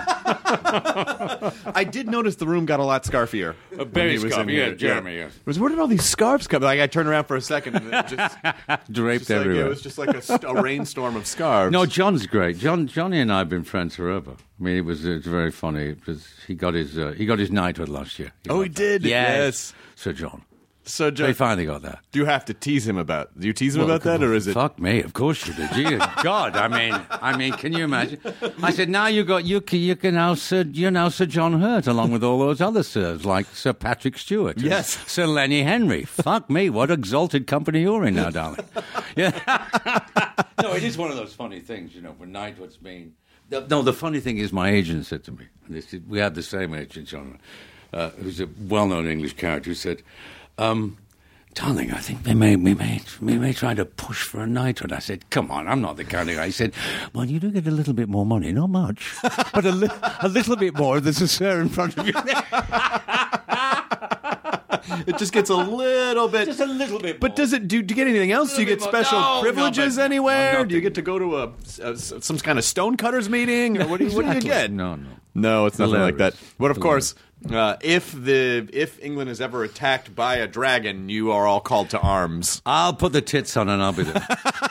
Speaker 9: I did notice the room got a lot scarfier.
Speaker 8: A very
Speaker 9: was
Speaker 8: scarf,
Speaker 9: in
Speaker 8: yeah,
Speaker 9: here.
Speaker 8: Jeremy, yes.
Speaker 9: It was, where did all these scarves come? Like I turned around for a second and it just
Speaker 8: draped
Speaker 9: just like,
Speaker 8: everywhere.
Speaker 9: it was just like a, st- a rainstorm of scarves.
Speaker 8: No, John's great. John, Johnny and I have been friends forever. I mean, it was, it was very funny. It was, he got his uh, he got his knighthood last year. He
Speaker 9: oh,
Speaker 8: got
Speaker 9: he
Speaker 8: that.
Speaker 9: did.
Speaker 8: Yes.
Speaker 9: Yes.
Speaker 8: Sir John.
Speaker 9: So John,
Speaker 8: They finally got that.
Speaker 9: do you have to tease him about? Do you tease him
Speaker 8: Well,
Speaker 9: about that, or is it?
Speaker 8: Fuck me, of course you do. Gee, God, I mean, I mean, can you imagine? I said, now you got you can, you can now Sir you're now Sir John Hurt, along with all those other sirs like Sir Patrick Stewart, and
Speaker 9: Yes.
Speaker 8: Sir Lenny Henry. Fuck me, what exalted company you're in now, darling. Yeah. No, it is one of those funny things, you know, when knighthood's been. No, the funny thing is, my agent said to me, and this, we had the same agent, John, uh, who's a well-known English character, who said. Um, Darling, I think we may, we may, we may try to push for a knighthood. I said, come on, I'm not the kind of guy. He said, well, you do get a little bit more money, not much, but a, li- a little bit more. There's a sir in front of you.
Speaker 9: It just gets a little bit,
Speaker 8: Just a little bit.
Speaker 9: But
Speaker 8: more.
Speaker 9: does it? Do, do you get anything else? Do you get
Speaker 8: little bit more.
Speaker 9: special
Speaker 8: No, no,
Speaker 9: privileges
Speaker 8: but-
Speaker 9: anywhere?
Speaker 8: no,
Speaker 9: do you get to go to a, a some kind of stonecutters meeting, or what do you, what do you
Speaker 8: Exactly.
Speaker 9: get?
Speaker 8: No, no.
Speaker 9: No, it's nothing like that.
Speaker 8: Hilarious.
Speaker 9: But of course, uh, if the if England is ever attacked by a dragon, you are all called to arms.
Speaker 8: I'll put the tits on and I'll be there.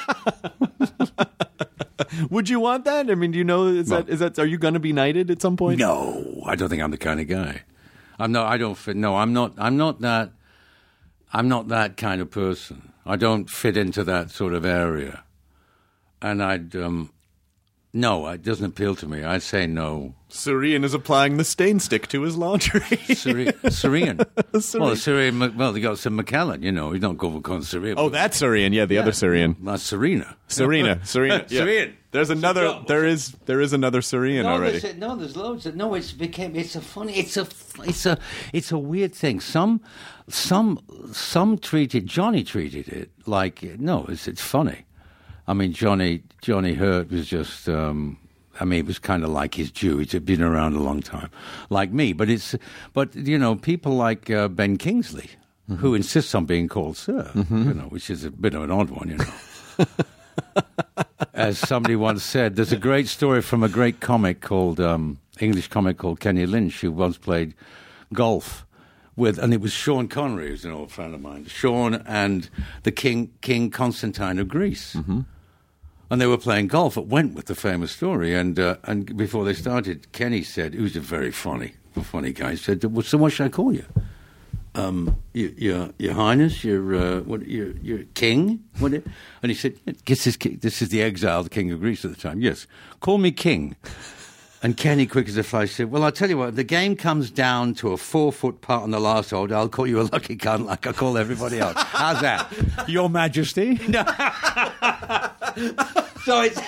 Speaker 9: Would you want that? I mean, do you know is
Speaker 8: No.
Speaker 9: that is that are you going to be knighted at some point?
Speaker 8: No, I don't think I'm the kind of guy. I'm not. I don't fit. No, I'm not. I'm not that. I'm not that kind of person. I don't fit into that sort of area. And I'd. Um, no, it doesn't appeal to me. I'd say no.
Speaker 9: Sir Ian is applying the stain stick to his laundry.
Speaker 8: Syri- Syrian.
Speaker 9: Syrian.
Speaker 8: Well, Syrian. Well, they got some McKellen. You know, you don't go for Syrian.
Speaker 9: Oh, that's Sir Ian. Yeah, the other Sir Ian.
Speaker 8: Uh, Serena.
Speaker 9: Serena. Serena. Yeah.
Speaker 8: Serena.
Speaker 9: There's another.
Speaker 8: John, what's
Speaker 9: There is. There is another Sir Ian
Speaker 8: No,
Speaker 9: already.
Speaker 8: there's, no, there's loads. Of, no, it's became. It's a funny. It's a. It's a. It's a weird thing. Some, some, some treated Johnny treated it like no. It's it's funny. I mean, Johnny Johnny Hurt was just. Um, I mean, it was kind of like his due. He'd been around a long time, like me. But it's. But you know, people like uh, Ben Kingsley, mm-hmm. who insists on being called Sir. Mm-hmm. You know, which is a bit of an odd one. You know. As somebody once said, there's a great story from a great comic called, um, English comic called Kenny Lynch, who once played golf with, and it was Sean Connery, who's an old friend of mine, Sean and the King King Constantine of Greece. Mm-hmm. And they were playing golf at Wentworth, the famous story. And uh, and before they started, Kenny said, who's a very funny, funny guy, he said, well, so what should I call you? Um, your, your, your Highness, your, uh, what, your, your King? What? It? And he said, this is, this is the exiled King of Greece at the time. Yes, call me King. And Kenny, quick as a flash, said, well, I'll tell you what, if the game comes down to a four-foot putt on the last hole, I'll call you a lucky cunt like I call everybody else. How's that?
Speaker 9: Your Majesty?
Speaker 8: No. So it's...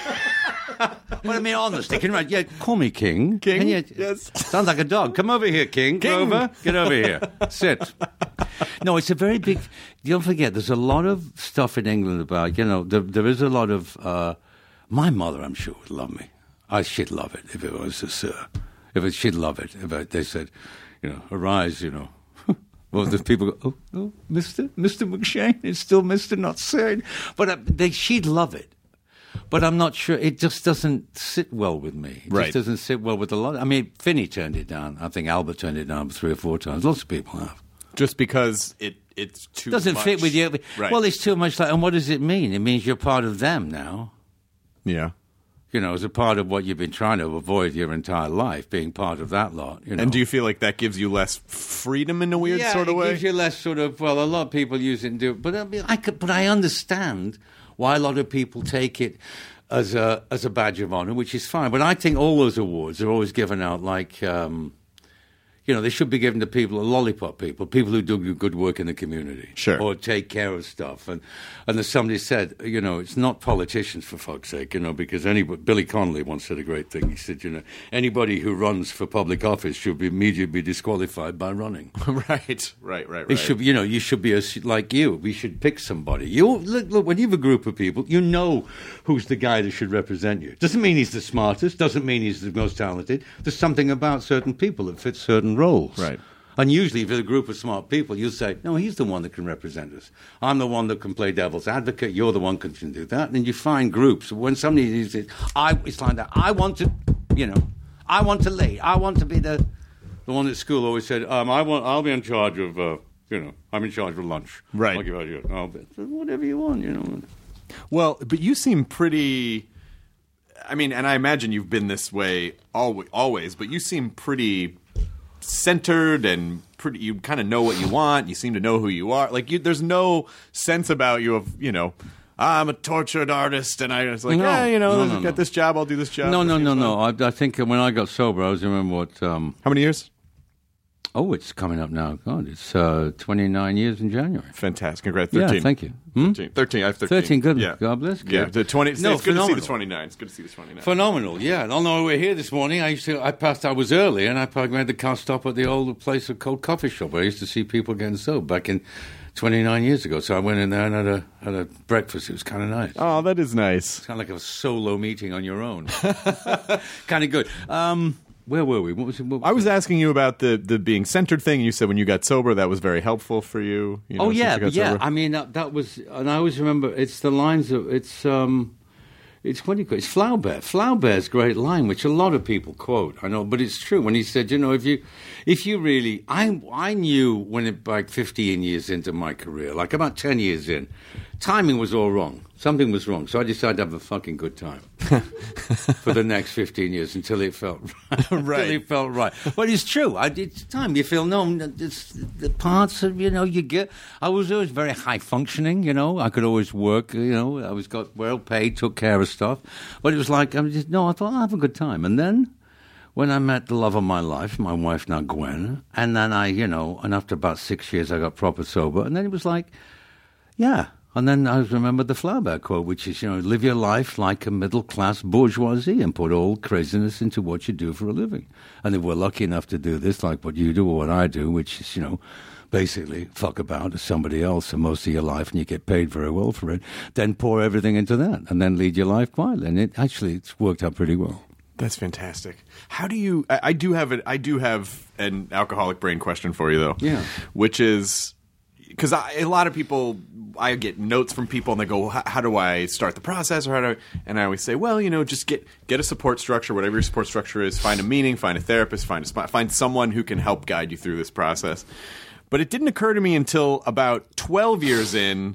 Speaker 8: Well, I mean, honestly, can you imagine? Yeah, call me King.
Speaker 9: King?
Speaker 8: You,
Speaker 9: Yes.
Speaker 8: Sounds like a dog. Come over here, King.
Speaker 9: King.
Speaker 8: Grover, get over here. Sit. No, it's a very big... Don't forget, there's a lot of stuff in England about, you know, there, there is a lot of... Uh, my mother, I'm sure, would love me. I should love it if it was a sir. If it, she'd love it if I, they said, you know, arise, you know. Well, the people go, oh, oh, Mister Mister McShane, it's still Mister not Sir. But uh, they, she'd love it. But I'm not sure. It just doesn't sit well with me. It
Speaker 9: right.
Speaker 8: just doesn't sit well with a lot. I mean, Finney turned it down. I think Albert turned it down three or four times. Lots of people have.
Speaker 9: Just because it it's too
Speaker 8: doesn't
Speaker 9: much.
Speaker 8: fit with you.
Speaker 9: Right.
Speaker 8: Well, it's too much. Like, and what does it mean? It means you're part of them now.
Speaker 9: Yeah.
Speaker 8: You know, as a part of what you've been trying to avoid your entire life, being part of that lot. You know?
Speaker 9: And do you feel like that gives you less freedom in a weird
Speaker 8: yeah,
Speaker 9: sort of
Speaker 8: it
Speaker 9: way?
Speaker 8: gives you less sort of, well, a lot of people use it and do it. But I, mean, I, could, but I understand why a lot of people take it as a, as a badge of honor, which is fine. But I think all those awards are always given out like... Um, You know, they should be given to people, lollipop people, people who do good work in the community.
Speaker 9: Sure.
Speaker 8: Or take care of stuff. And and as somebody said, you know, it's not politicians, for fuck's sake, you know, because anybody, Billy Connolly once said a great thing. He said, you know, anybody who runs for public office should be immediately be disqualified by running.
Speaker 9: right, right, right, right.
Speaker 8: It should, you know, you should be a, like you. We should pick somebody. You look, look, when you have a group of people, you know who's the guy that should represent you. Doesn't mean he's the smartest. Doesn't mean he's the most talented. There's something about certain people that fit certain roles.
Speaker 9: Right.
Speaker 8: And usually, if it's a group of smart people, you say, no, he's the one that can represent us. I'm the one that can play devil's advocate. You're the one that can do that. And you find groups. When somebody says, I, it's like that. I want to, you know, I want to lead. I want to be the, the one at school always said, um, I want, I'll be in charge of, uh, you know, I'm in charge of lunch.
Speaker 9: Right.
Speaker 8: I'll give out you. I'll be, whatever you want, you know.
Speaker 9: Well, but you seem pretty... I mean, and I imagine you've been this way always, always but you seem pretty... centered and pretty, you kind of know what you want. You seem to know who you are. Like, you, there's no sense about you of, you know, I'm a tortured artist, and I was like,
Speaker 8: no,
Speaker 9: yeah, you know,
Speaker 8: no,
Speaker 9: I've
Speaker 8: no,
Speaker 9: got
Speaker 8: no.
Speaker 9: this job, I'll do this job.
Speaker 8: No, no,
Speaker 9: This
Speaker 8: no,
Speaker 9: seems
Speaker 8: no.
Speaker 9: fun.
Speaker 8: I, I think when I got sober, I was remember what. Um,
Speaker 9: How many years?
Speaker 8: oh, it's coming up now. God, it's uh, twenty-nine years in January.
Speaker 9: Fantastic. Congrats. thirteen.
Speaker 8: Yeah, thank you. Hmm?
Speaker 9: thirteen. thirteen. I have thirteen.
Speaker 8: thirteen, good.
Speaker 9: Yeah.
Speaker 8: God bless.
Speaker 9: Yeah,
Speaker 8: Good.
Speaker 9: the twenty.
Speaker 8: No,
Speaker 9: it's good to see the
Speaker 8: phenomenal.
Speaker 9: twenty-nine. It's good to see the twenty-nine.
Speaker 8: Phenomenal, yeah. I know we're here this morning. I used to, I passed, I was early, and I probably made the car stop at the old place, a cold coffee shop where I used to see people getting sober back in twenty-nine years ago. So I went in there and had a, had a breakfast. It was kind of nice.
Speaker 9: Oh, that is nice.
Speaker 8: It's kind of like a solo meeting on your own. Kind of good. Um, where were we? What was it? What
Speaker 9: I was asking you about the, the being centered thing. You said when you got sober, that was very helpful for you. you know,
Speaker 8: oh
Speaker 9: since
Speaker 8: yeah,
Speaker 9: you got
Speaker 8: yeah.
Speaker 9: sober.
Speaker 8: I mean that, that was, and I always remember. It's the lines of it's. Um, It's what do you call it? It's Flaubert. Flaubert's great line, which a lot of people quote. I know, but it's true. When he said, you know, if you, if you really, I, I knew when it like fifteen years into my career, like about ten years in, timing was all wrong. Something was wrong, so I decided to have a fucking good time for the next fifteen years until it felt right.
Speaker 9: Right.
Speaker 8: Until it felt right. But it's true. I, it's time. You feel no. It's, the parts of you know you get. I was always very high functioning. You know, I could always work. You know, I was got well paid, took care of stuff. But it was like I was just no. I thought I'll have a good time, and then. When I met the love of my life, my wife now Gwen, and then I, you know, and after about six years I got proper sober, and then it was like, yeah. And then I remembered the Flaubert quote, which is, you know, live your life like a middle-class bourgeoisie and put all craziness into what you do for a living. And if we're lucky enough to do this, like what you do or what I do, which is, you know, basically fuck about as somebody else for most of your life and you get paid very well for it, then pour everything into that and then lead your life quietly. And it actually, it's worked out pretty well.
Speaker 9: That's fantastic. How do you? I, I do have it. I do have an alcoholic brain question for you, though.
Speaker 8: Yeah.
Speaker 9: Which is because a lot of people, I get notes from people, and they go, "How do I start the process?" Or how do I? And I always say, "Well, you know, just get get a support structure, whatever your support structure is. Find a meeting, find a therapist, find a spot, find someone who can help guide you through this process." But it didn't occur to me until about twelve years in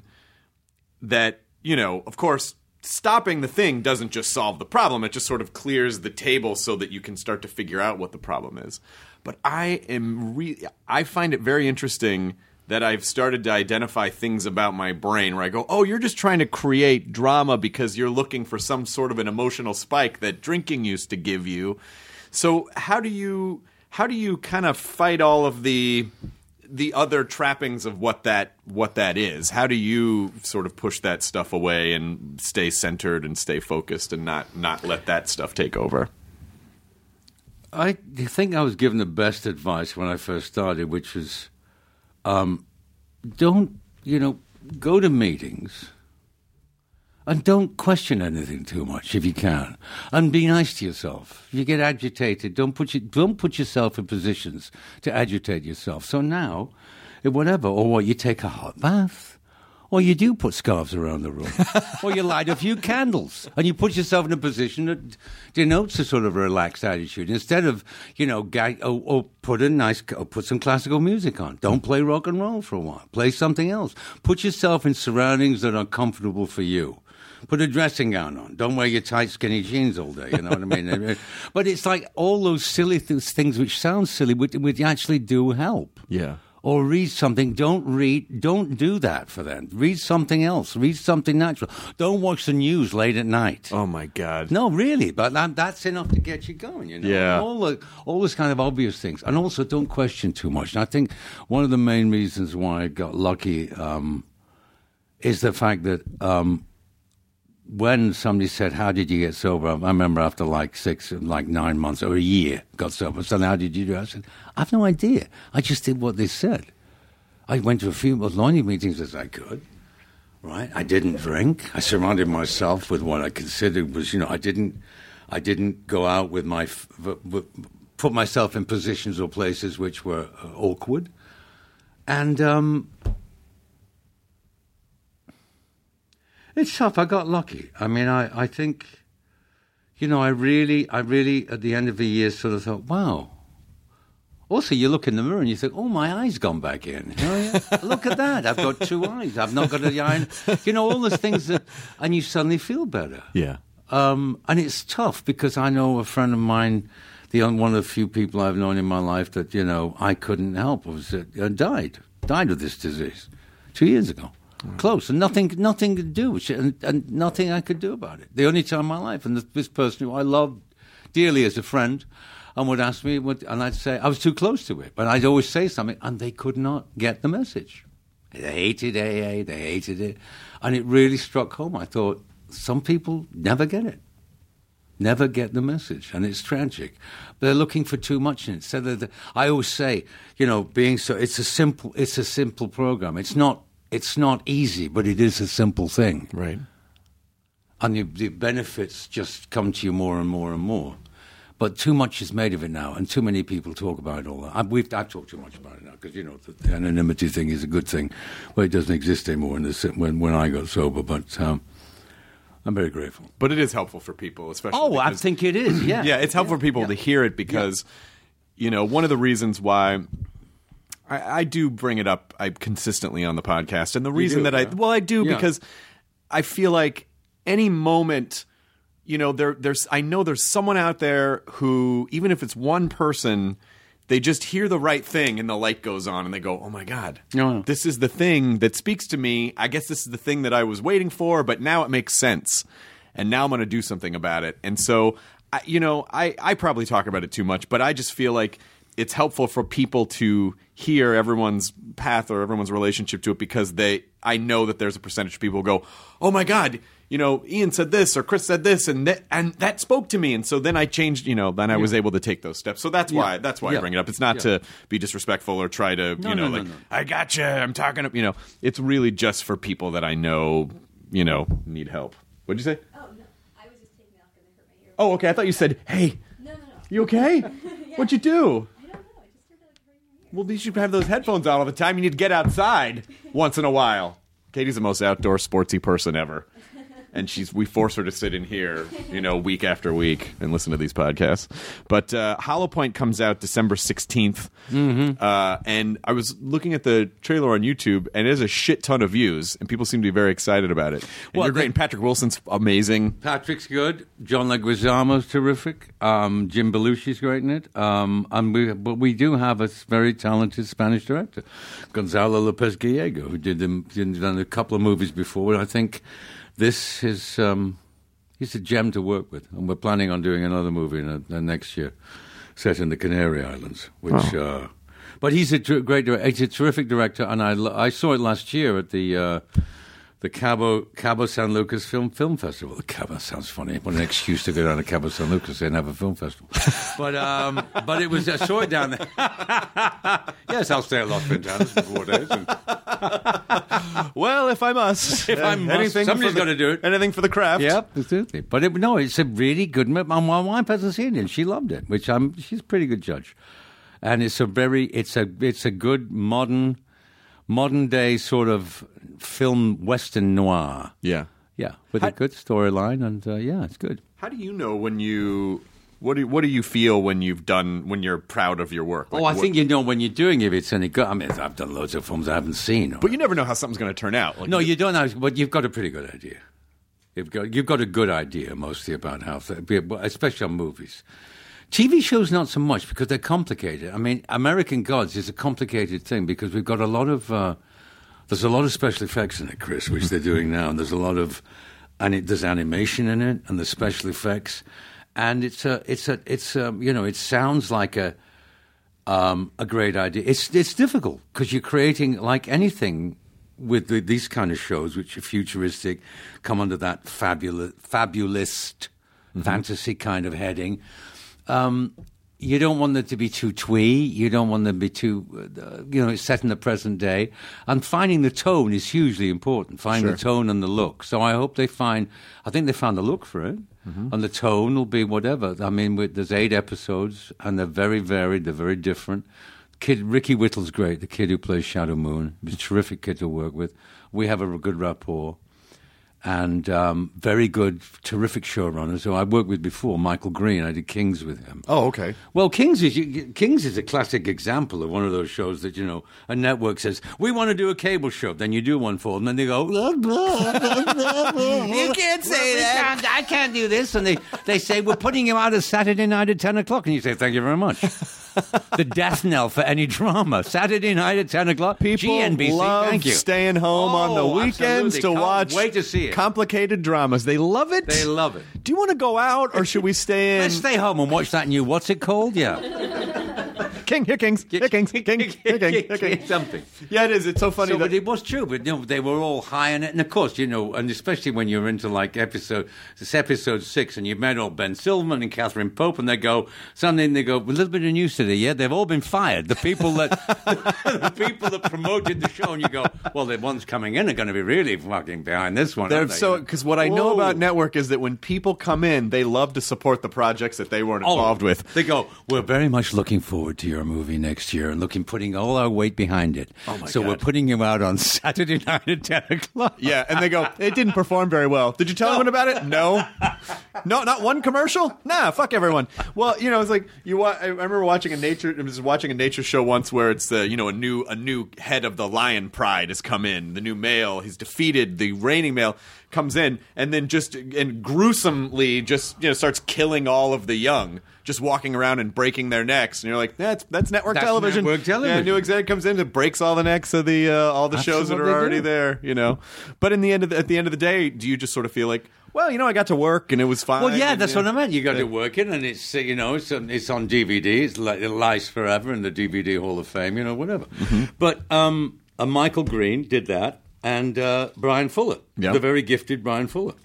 Speaker 9: that, you know, of course. Stopping the thing doesn't just solve the problem. It just sort of clears the table so that you can start to figure out what the problem is. But I am re- I find it very interesting that I've started to identify things about my brain where I go, oh, you're just trying to create drama because you're looking for some sort of an emotional spike that drinking used to give you. So how do you how do you kind of fight all of the the other trappings of what that what that is? How do you sort of push that stuff away and stay centered and stay focused and not not let that stuff take over?
Speaker 8: I think I was given the best advice when I first started, which was, um, don't, you know, go to meetings and don't question anything too much if you can, and be nice to yourself. If you get agitated, don't put you, don't put yourself in positions to agitate yourself. So now, whatever, or what, you take a hot bath. Or you do put scarves around the room. Or you light a few candles. And you put yourself in a position that denotes a sort of relaxed attitude. Instead of, you know, gag, or, or put a nice, or put some classical music on. Don't play rock and roll for a while. Play something else. Put yourself in surroundings that are comfortable for you. Put a dressing gown on. Don't wear your tight, skinny jeans all day. You know what I mean? But it's like all those silly th- things which sound silly, which, which actually do help.
Speaker 9: Yeah.
Speaker 8: Or read something. Don't read. Don't do that for them. Read something else. Read something natural. Don't watch the news late at night.
Speaker 9: Oh my God.
Speaker 8: No, really. But that, that's enough to get you going. You know.
Speaker 9: Yeah.
Speaker 8: All the all those kind of obvious things, and also don't question too much. And I think one of the main reasons why I got lucky um, is the fact that um, when somebody said, "How did you get sober?" I remember after like six, like nine months or a year, got sober. So how did you do it? I said, "I have no idea. I just did what they said. I went to a few as many meetings as I could. Right? I didn't drink. I surrounded myself with what I considered was, you know, I didn't, I didn't go out with my, put myself in positions or places which were uh, awkward, and." Um, It's tough. I got lucky. I mean, I, I think, you know, I really, I really, at the end of the year, sort of thought, wow. Also, you look in the mirror and you think, oh, my eye's gone back in. You know, yeah, look at that. I've got two eyes. I've not got a eye. You know, all those things that, and you suddenly feel better.
Speaker 9: Yeah.
Speaker 8: Um, and it's tough because I know a friend of mine, the one of the few people I've known in my life that, you know, I couldn't help was uh, died, died of this disease two years ago. Close, and nothing, nothing to do, and, and nothing I could do about it. The only time in my life, and this, this person who I loved dearly as a friend, and would ask me, what, and I'd say I was too close to it, but I'd always say something, and they could not get the message. They hated A A, they hated it, and it really struck home. I thought some people never get it, never get the message, and it's tragic. They're looking for too much in it. So that I always say, you know, being so, it's a simple, it's a simple program. It's not. It's not easy, but it is a simple thing.
Speaker 9: Right.
Speaker 8: And the, the benefits just come to you more and more and more. But too much is made of it now, and too many people talk about it all that. I, we've, I talk too much about it now, because, you know, the anonymity thing is a good thing. Well, it doesn't exist anymore in this, when, when I got sober, but um, I'm very grateful.
Speaker 9: But it is helpful for people, especially
Speaker 8: Oh,
Speaker 9: because,
Speaker 8: I think it is, yeah.
Speaker 9: Yeah, it's helpful
Speaker 8: yeah,
Speaker 9: for people
Speaker 8: yeah.
Speaker 9: to hear it because, yeah. you know, one of the reasons why... I, I do bring it up I consistently on the podcast, and the reason
Speaker 8: do,
Speaker 9: that I
Speaker 8: yeah.
Speaker 9: well I do
Speaker 8: Yeah.
Speaker 9: because I feel like any moment, you know, there there's I know there's someone out there who, even if it's one person, they just hear the right thing and the light goes on and they go, oh my God,
Speaker 8: No, no.
Speaker 9: this is the thing that speaks to me. I guess this is the thing that I was waiting for, but now it makes sense, and now I'm going to do something about it. And so, I, you know, I I probably talk about it too much, but I just feel like it's helpful for people to hear everyone's path or everyone's relationship to it, because they, I know that there's a percentage of people who go, oh my God, you know, Ian said this or Chris said this, and that, and that spoke to me. And so then I changed, you know, then I was able to take those steps. So that's
Speaker 8: Yeah.
Speaker 9: why, that's why
Speaker 8: Yeah.
Speaker 9: I bring it up. It's not
Speaker 8: Yeah.
Speaker 9: to be disrespectful or try to,
Speaker 8: No,
Speaker 9: you know,
Speaker 8: no, no,
Speaker 9: like,
Speaker 8: no.
Speaker 9: I gotcha, I'm talking to, you know, it's really just for people that I know, you know, need help. What'd you say?
Speaker 10: Oh, no. I was just taking it off because I hurt my ear.
Speaker 9: Oh, okay. I thought you said, hey,
Speaker 10: No, no, no.
Speaker 9: you okay?
Speaker 10: Yeah.
Speaker 9: What'd you do?
Speaker 10: I don't know. I just started like hurting my ear.
Speaker 9: Well, you should have those headphones on all the time. You need to get outside once in a while. Katie's the most outdoor sportsy person ever. And she's we force her to sit in here, you know, week after week and listen to these podcasts. But uh, Hollow Point comes out December sixteenth.
Speaker 8: Mm-hmm.
Speaker 9: Uh, and I was looking at the trailer on YouTube, and it has a shit ton of views, and people seem to be very excited about it. And
Speaker 8: Well,
Speaker 9: you're great,
Speaker 8: the-
Speaker 9: and Patrick Wilson's amazing.
Speaker 8: Patrick's good. John Leguizamo's terrific. Um, Jim Belushi's great in it. Um, and we, but we do have a very talented Spanish director, Gonzalo Lopez Gallego, who did, them, did done a couple of movies before. And I think this is um, He's a gem to work with, and we're planning on doing another movie in a, a next year, set in the Canary Islands. Which,
Speaker 9: Oh.
Speaker 8: uh, but he's a ter- great director. He's a terrific director, and I, lo- I saw it last year at the uh, the Cabo Cabo San Lucas Film Film Festival. Cabo sounds funny. What an excuse to go down to Cabo San Lucas and have a film festival. But um, but it was I saw it down there. Yes, I'll stay at Los Ventanas for four days. And
Speaker 9: Well, if I must,
Speaker 8: If I must,
Speaker 9: anything
Speaker 8: somebody's
Speaker 9: for the-
Speaker 8: gotta do it.
Speaker 9: Anything for the craft.
Speaker 8: Yep, absolutely. But it, no, it's a really good movie. My my wife hasn't seen it. She loved it, which I'm. She's a pretty good judge, and it's a very. It's a. It's a good modern, modern day sort of film western noir.
Speaker 9: Yeah.
Speaker 8: Yeah, with
Speaker 9: How-
Speaker 8: a good storyline, and uh, yeah, it's good.
Speaker 9: How do you know when you? What do What do you feel when you've done when you're proud of your work? Like,
Speaker 8: oh, I
Speaker 9: what-
Speaker 8: think you know when you're doing it, if it's any good. I mean, I've done loads of films I haven't seen.
Speaker 9: But you never know how something's going to turn out. Like,
Speaker 8: No, you don't know, but you've got a pretty good idea. You've got you've got a good idea mostly about how, especially on movies. T V shows not so much because they're complicated. I mean, American Gods is a complicated thing because we've got a lot of uh, there's a lot of special effects in it, Chris, which they're doing now, and there's a lot of and it, there's animation in it, and there's special effects, and it's a it's a it's a, you know it sounds like a um, a great idea. It's it's difficult because you're creating like anything. With the, these kind of shows, which are futuristic, come under that fabulous, fabulist
Speaker 9: Mm-hmm.
Speaker 8: fantasy kind of heading. Um, you don't want them to be too twee. You don't want them to be too, uh, you know, it's set in the present day. And finding the tone is hugely important. Finding
Speaker 9: Sure.
Speaker 8: the tone and the look. So I hope they find. I think they found the look for it,
Speaker 9: Mm-hmm.
Speaker 8: and the tone will be whatever. I mean, with, there's eight episodes, and they're very varied. They're very different. Kid Ricky Whittle's great, the kid who plays Shadow Moon. He's a terrific kid to work with. We have a good rapport. And um, very good, terrific showrunners who I worked with before, Michael Green. I did Kings with him.
Speaker 9: Oh, okay.
Speaker 8: Well, Kings is Kings is a classic example of one of those shows that, you know, a network says, we want to do a cable show. Then you do one for them, and they go, you can't say that. Can't, I can't do this. And they, they say, we're putting you out a Saturday night at ten o'clock. And you say, thank you very much. The death knell for any drama. Saturday night at ten o'clock.
Speaker 9: People
Speaker 8: G N B C,
Speaker 9: love
Speaker 8: thank you.
Speaker 9: staying home on the
Speaker 8: Oh,
Speaker 9: weekends
Speaker 8: absolutely.
Speaker 9: to
Speaker 8: Can't
Speaker 9: watch
Speaker 8: wait to see it.
Speaker 9: complicated dramas. They love it.
Speaker 8: They love it.
Speaker 9: Do you want to go out or should we stay in?
Speaker 8: Let's stay home and watch that new, what's it called? Yeah.
Speaker 9: King, here, Kings, here, Kings, King, here, King, here, King.
Speaker 8: Something.
Speaker 9: Yeah, it is. It's so funny.
Speaker 8: So,
Speaker 9: that,
Speaker 8: but it was true. But you know, they were all high on it, and of course, you know, and especially when you're into like episode, this episode six, and you've met all Ben Silverman and Catherine Pope, and they go something. They go a little bit of news today. Yeah, they've all been fired. The people that the people that promoted the show, and you go, well, the ones coming in are going to be really fucking behind this one.
Speaker 9: They're
Speaker 8: aren't they?
Speaker 9: so because what I know
Speaker 8: Whoa.
Speaker 9: about network is that when people come in, they love to support the projects that they weren't involved
Speaker 8: Oh,
Speaker 9: with.
Speaker 8: They go, we're very much looking forward to your movie next year and looking, putting all our weight behind it.
Speaker 9: Oh, my
Speaker 8: so
Speaker 9: God.
Speaker 8: we're putting you out on Saturday night at ten o'clock.
Speaker 9: Yeah, and they go, it didn't perform very well. Did you tell anyone about it? No. No, not one commercial? Nah, fuck everyone. Well, you know, it's like you. Wa- I remember watching a nature. I was watching a nature show once where it's uh, you know a new a new head of the lion pride has come in. The new male, he's defeated the reigning male, comes in and then just and gruesomely just you know starts killing all of the young. Just walking around and breaking their necks, and you're like, "That's that's network
Speaker 8: That's
Speaker 9: television."
Speaker 8: network television.
Speaker 9: Yeah, new exec comes in and breaks all the necks of the uh, all the
Speaker 8: That's
Speaker 9: shows that
Speaker 8: what
Speaker 9: are
Speaker 8: they
Speaker 9: already
Speaker 8: do.
Speaker 9: there. You know, but in the end of the, at the end of the day, do you just sort of feel like, well, you know, I got to work and it was fine.
Speaker 8: Well, yeah,
Speaker 9: and,
Speaker 8: that's
Speaker 9: you
Speaker 8: what
Speaker 9: know,
Speaker 8: I meant. You got to work it, and it's uh, you know it's on, it's on D V D. It's like, it lies forever in the D V D Hall of Fame. You know, whatever.
Speaker 9: Mm-hmm.
Speaker 8: But um, uh, Michael Green did that, and uh, Brian Fuller,
Speaker 9: Yeah.
Speaker 8: the very gifted Brian Fuller,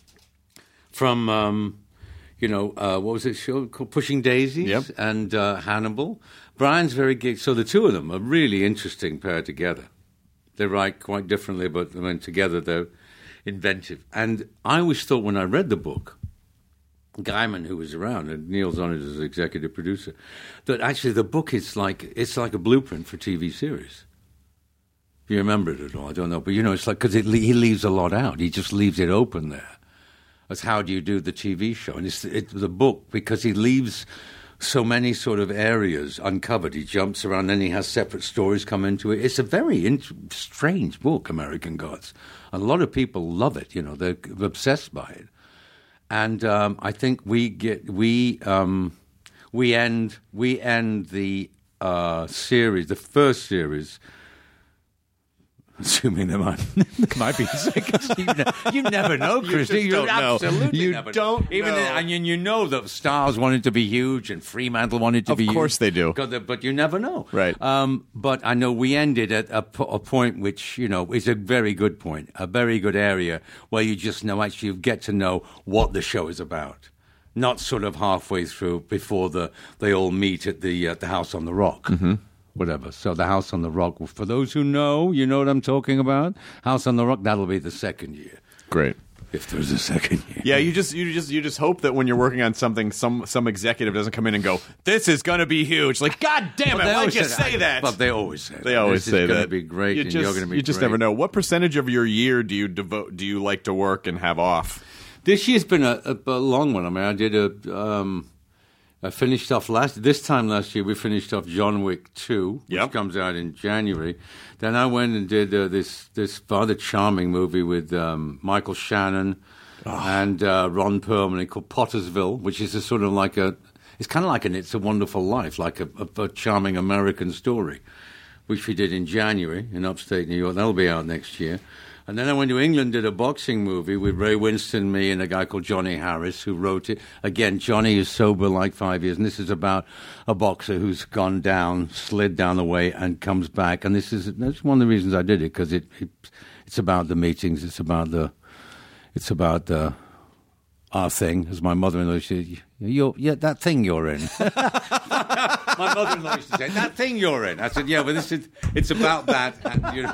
Speaker 8: from um, you know uh, what was it show called Pushing Daisies
Speaker 9: Yep.
Speaker 8: and uh, Hannibal. Brian's very gig. So the two of them are really interesting pair together. They write quite differently, but I mean together they're inventive. And I always thought when I read the book, Gaiman, who was around, and Neil's on it as executive producer, that actually the book is like it's like a blueprint for T V series. If you remember it at all, I don't know, but you know, it's like because it, he leaves a lot out. He just leaves it open there. As how do you do the T V show? And it's it, the book because he leaves so many sort of areas uncovered. He jumps around, then he has separate stories come into it. It's a very int- strange book, American Gods. A lot of people love it. You know, they're obsessed by it. And um, I think we get we um, we end we end the uh, series, the first series. Assuming there might, there might be a second. You, ne- you never know, Chris.
Speaker 9: You
Speaker 8: You,
Speaker 9: just don't know.
Speaker 8: absolutely
Speaker 9: You
Speaker 8: never
Speaker 9: don't
Speaker 8: know. Even
Speaker 9: know.
Speaker 8: and you, you know that Stars wanted to be huge and Fremantle wanted to
Speaker 9: Of
Speaker 8: be huge.
Speaker 9: Of course they do.
Speaker 8: 'Cause they- But you never know.
Speaker 9: Right.
Speaker 8: Um, but I know we ended at a, po- a point which, you know, is a very good point, a very good area where you just know, actually, you get to know what the show is about. Not sort of halfway through before the they all meet at the, uh, the House on the Rock. Mm-hmm. Whatever. So the House on the Rock, for those who know, you know what I'm talking about. House on the Rock, that'll be the second year.
Speaker 9: Great.
Speaker 8: If there's a second year.
Speaker 9: Yeah, you just you just you just hope that when you're working on something, some some executive doesn't come in and go, "This is going to be huge." Like, God damn it,
Speaker 8: They
Speaker 9: why'd
Speaker 8: always
Speaker 9: you
Speaker 8: say
Speaker 9: say that?
Speaker 8: But they always say that.
Speaker 9: They always
Speaker 8: this
Speaker 9: say
Speaker 8: is
Speaker 9: that.
Speaker 8: going to be great,
Speaker 9: You
Speaker 8: and
Speaker 9: just,
Speaker 8: you're going to be
Speaker 9: you just
Speaker 8: great.
Speaker 9: never know. What percentage of your year do you devote? Do you like to work and have off?
Speaker 8: This year's been a, a, a long one. I mean, I did a. Um, I finished off last. This time last year, we finished off John Wick two, which
Speaker 9: Yep.
Speaker 8: comes out in January. Then I went and did uh, this this rather charming movie with um, Michael Shannon and uh, Ron Perlman called Pottersville, which is a sort of like a. It's kind of like an It's a Wonderful Life, like a, a, a charming American story, which we did in January in upstate New York. That'll be out next year. And then I went to England, did a boxing movie with Ray Winston, me, and a guy called Johnny Harris, who wrote it. Again, Johnny is sober like five years, and this is about a boxer who's gone down, slid down the way, and comes back. And this is that's one of the reasons I did it, because it, it it's about the meetings, it's about the it's about the our thing, as my mother-in-law said. You're, yeah, that thing you're in. My mother-in-law used to say, that thing you're in. I said, yeah, but this is, it's about that. And, you know.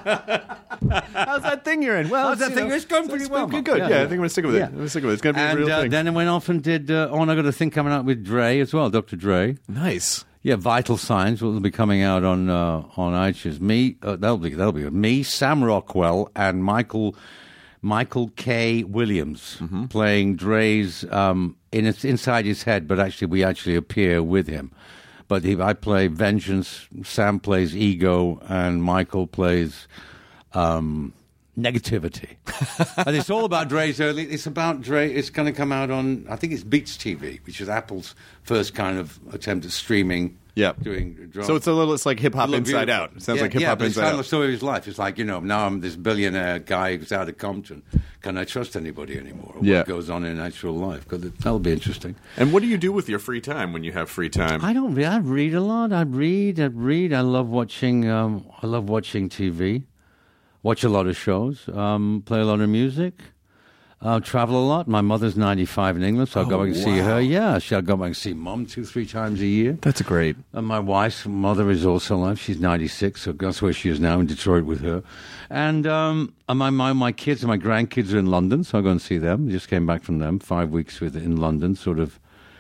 Speaker 9: How's that thing you're in? Well,
Speaker 8: How's that
Speaker 9: you
Speaker 8: thing?
Speaker 9: know,
Speaker 8: It's going pretty well.
Speaker 9: Good, good. Yeah,
Speaker 8: Yeah,
Speaker 9: I think I'm going to stick with
Speaker 8: yeah.
Speaker 9: it. I'm going to stick with it. It's going to be
Speaker 8: And
Speaker 9: a real
Speaker 8: uh,
Speaker 9: thing.
Speaker 8: then I went off and did, uh, oh, and I got a thing coming out with Dre as well, Doctor Dre.
Speaker 9: Nice.
Speaker 8: Yeah, Vital Signs will be coming out on uh, on iTunes. Me, uh, that'll be that'll be good. Me, Sam Rockwell, and Michael Michael K. Williams
Speaker 9: Mm-hmm.
Speaker 8: playing Dre's um, in it's inside his head, but actually we actually appear with him. But he, I play Vengeance, Sam plays Ego, and Michael plays um, Negativity. And it's all about Dre's early. It's about Dre. It's going to come out on, I think it's Beats T V, which is Apple's first kind of attempt at streaming.
Speaker 9: Yeah.
Speaker 8: Doing drama.
Speaker 9: So it's a little, it's like hip hop
Speaker 8: Look
Speaker 9: inside
Speaker 8: beautiful.
Speaker 9: out. It sounds
Speaker 8: yeah,
Speaker 9: like hip
Speaker 8: yeah,
Speaker 9: hop
Speaker 8: but it's
Speaker 9: inside
Speaker 8: kind of
Speaker 9: out.
Speaker 8: the story of his life. It's like, you know, now I'm this billionaire guy who's out of Compton. Can I trust anybody anymore? Or
Speaker 9: Yeah.
Speaker 8: What goes on in actual life? Because that'll be interesting.
Speaker 9: And what do you do with your free time when you have free time?
Speaker 8: I don't read. I read a lot. I read. I read. I love watching. Um, I love watching T V. Watch a lot of shows. Um, play a lot of music. Uh, travel a lot. My mother's ninety-five in England, so I'll go
Speaker 9: Oh,
Speaker 8: back and see
Speaker 9: wow.
Speaker 8: her. Yeah, she'll go back and see Mum two, three times a year.
Speaker 9: That's great.
Speaker 8: And my wife's mother is also alive. She's ninety-six, so that's where she is now, in Detroit with her. And, um, and my, my my kids and my grandkids are in London, so I'll go and see them. Just came back from them, five weeks with in London, sort of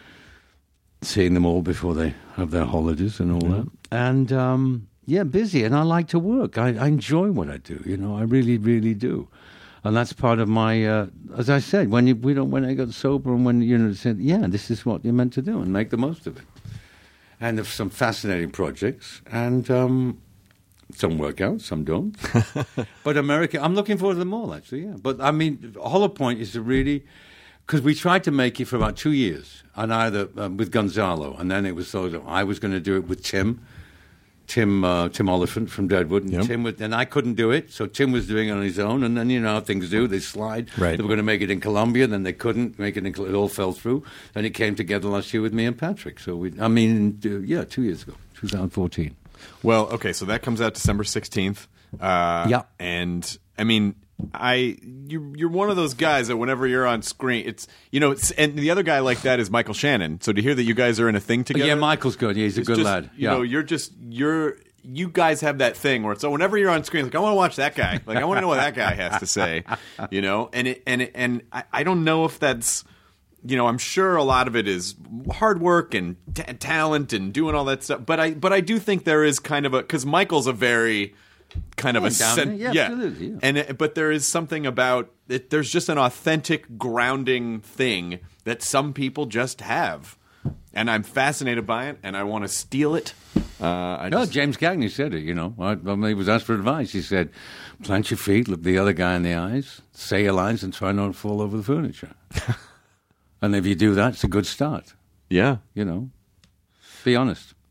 Speaker 8: seeing them all before they have their holidays and all that. And, um, yeah, busy, and I like to work. I, I enjoy what I do, you know, I really, really do. And that's part of my, uh, as I said, when you, we don't, when I got sober and when, you know, said, yeah, this is what you're meant to do and make the most of it. And there's some fascinating projects, and um, some work out, some don't. But America, I'm looking forward to them all, actually, yeah. But, I mean, the whole point is to really, because we tried to make it for about two years, and either um, with Gonzalo, and then it was sort of, I was going to do it with Tim, Tim uh, Tim Oliphant from Deadwood, and
Speaker 9: Yep.
Speaker 8: Tim was, and I couldn't do it, so Tim was doing it on his own, and then you know how things do, they slide.
Speaker 9: Right.
Speaker 8: They were going to make it in Colombia, then they couldn't make it in, Col- it all fell through, and it came together last year with me and Patrick, so we, I mean, uh, yeah, two years ago, twenty fourteen.
Speaker 9: Well, okay, so that comes out December sixteenth. Uh,
Speaker 8: Yeah.
Speaker 9: And, I mean, I you you're one of those guys that whenever you're on screen, it's, you know, it's, and the other guy like that is Michael Shannon. So to hear that you guys are in a thing together.
Speaker 8: Yeah, Michael's good, yeah, he's a
Speaker 9: it's
Speaker 8: good
Speaker 9: just,
Speaker 8: lad.
Speaker 9: You
Speaker 8: Yeah.
Speaker 9: know, you're just, you're, you guys have that thing where it's, so whenever you're on screen, like, I want to watch that guy. Like, I want to know what that guy has to say, you know? And it, and it, and I, I don't know if that's, you know, I'm sure a lot of it is hard work and t- talent and doing all that stuff. But I, but I do think there is kind of a, because Michael's a very kind of
Speaker 8: Yeah,
Speaker 9: a
Speaker 8: down
Speaker 9: sen-
Speaker 8: there. Yeah, absolutely, yeah.
Speaker 9: And it, but there is something about it. There's just an authentic grounding thing that some people just have, and I'm fascinated by it, and I want to steal it. Uh, I
Speaker 8: No,
Speaker 9: just,
Speaker 8: James Cagney said it, you know. I, when he was asked for advice, he said, plant your feet, look the other guy in the eyes, say your lines, and try not to fall over the furniture. And if you do that, it's a good start,
Speaker 9: yeah.
Speaker 8: you know. Be honest.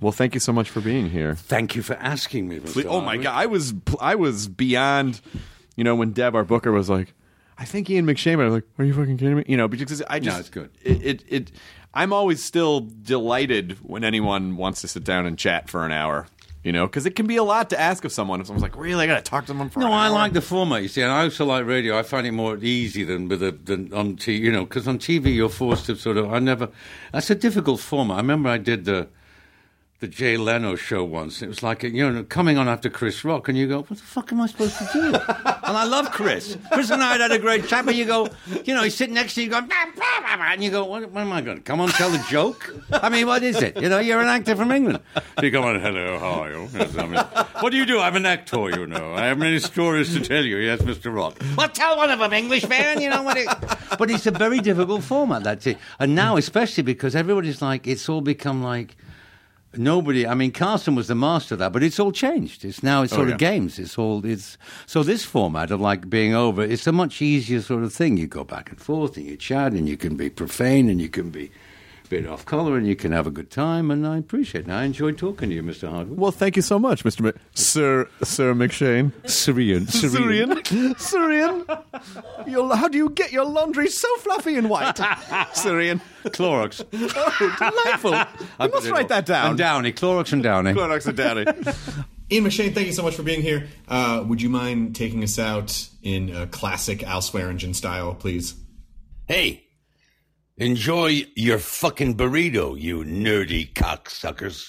Speaker 9: Well, thank you so much for being here.
Speaker 8: Thank you for asking me. Mister
Speaker 9: Oh my
Speaker 8: Harvey.
Speaker 9: God, I was I was beyond. You know, when Deb, our booker, was like, "I think Ian McShane," I was like, "Are you fucking kidding me?" You know, because I just
Speaker 8: No, it's good.
Speaker 9: It, it it I'm always still delighted when anyone wants to sit down and chat for an hour. You know, because it can be a lot to ask of someone. If someone's like, "Really, I got to talk to someone for
Speaker 8: No,
Speaker 9: an
Speaker 8: I
Speaker 9: hour?"
Speaker 8: like the format, you see, and I also like radio. I find it more easy than with a, than on T V, you know, because on T V you're forced to sort of, I never, that's a difficult format. I remember I did the the Jay Leno show once. It was like, you know, coming on after Chris Rock, and you go, what the fuck am I supposed to do? And I love Chris. Chris and I had a great chat, but you go, you know, he's sitting next to you going, bah, bah, bah, bah, and you go, what, what am I going to come on, tell a joke? I mean, what is it? You know, you're an actor from England. So you go on, hello, how are you? Yes, I mean, what do you do? I'm an actor, you know. I have many stories to tell you. Yes, Mister Rock. Well, tell one of them, English man, you know what it... But it's a very difficult format, that's it. And now, especially because everybody's like, it's all become like... Nobody, I mean, Carson was the master of that, but it's all changed. It's now, it's sort
Speaker 9: Oh, yeah.
Speaker 8: of games. It's all, it's, so this format of like being over, it's a much easier sort of thing. You go back and forth and you chat and you can be profane and you can be a bit off color and you can have a good time. And I appreciate it. And I enjoyed talking to you, Mister Hardwick.
Speaker 9: Well, thank you so much, Mister Mc- Sir Sir McShane.
Speaker 8: Syrian.
Speaker 9: Syrian. Syrian. Your, how do you get your laundry so fluffy and white? Syrian.
Speaker 8: Clorox.
Speaker 9: Oh, delightful. I must write that down.
Speaker 8: And Downey. Clorox and Downey.
Speaker 9: Clorox and Downey.
Speaker 6: Ian McShane, thank you so much for being here. Uh, would you mind taking us out in a classic Al Swearingen style, please?
Speaker 11: Hey, enjoy your fucking burrito, you nerdy cocksuckers.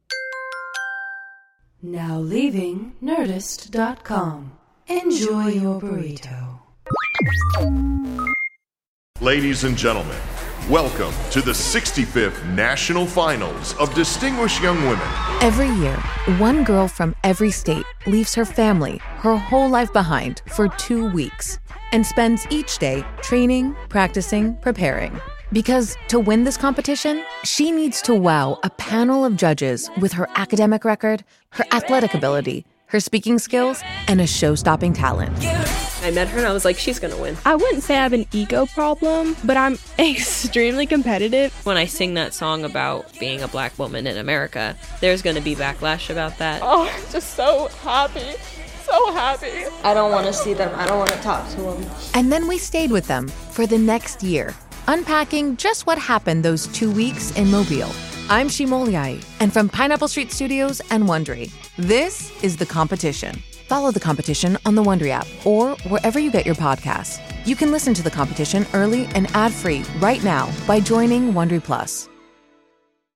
Speaker 7: Now leaving Nerdist dot com. Enjoy your burrito.
Speaker 12: Ladies and gentlemen, welcome to the sixty-fifth National Finals of Distinguished Young Women.
Speaker 13: Every year, one girl from every state leaves her family, her whole life behind for two weeks and spends each day training, practicing, preparing. Because to win this competition, she needs to wow a panel of judges with her academic record, her athletic ability, her speaking skills, and a show-stopping talent.
Speaker 14: I met her and I was like, she's gonna win. I wouldn't say I have an ego problem, but I'm extremely competitive. When I sing that song about being a black woman in America, there's gonna be backlash about that. Oh, I'm just so happy. So happy. I don't want to see them. I don't want to talk to them.
Speaker 13: And then we stayed with them for the next year, unpacking just what happened those two weeks in Mobile. I'm Shimoliai, and from Pineapple Street Studios and Wondery, this is The Competition. Follow The Competition on the Wondery app or wherever you get your podcasts. You can listen to The Competition early and ad-free right now by joining Wondery Plus.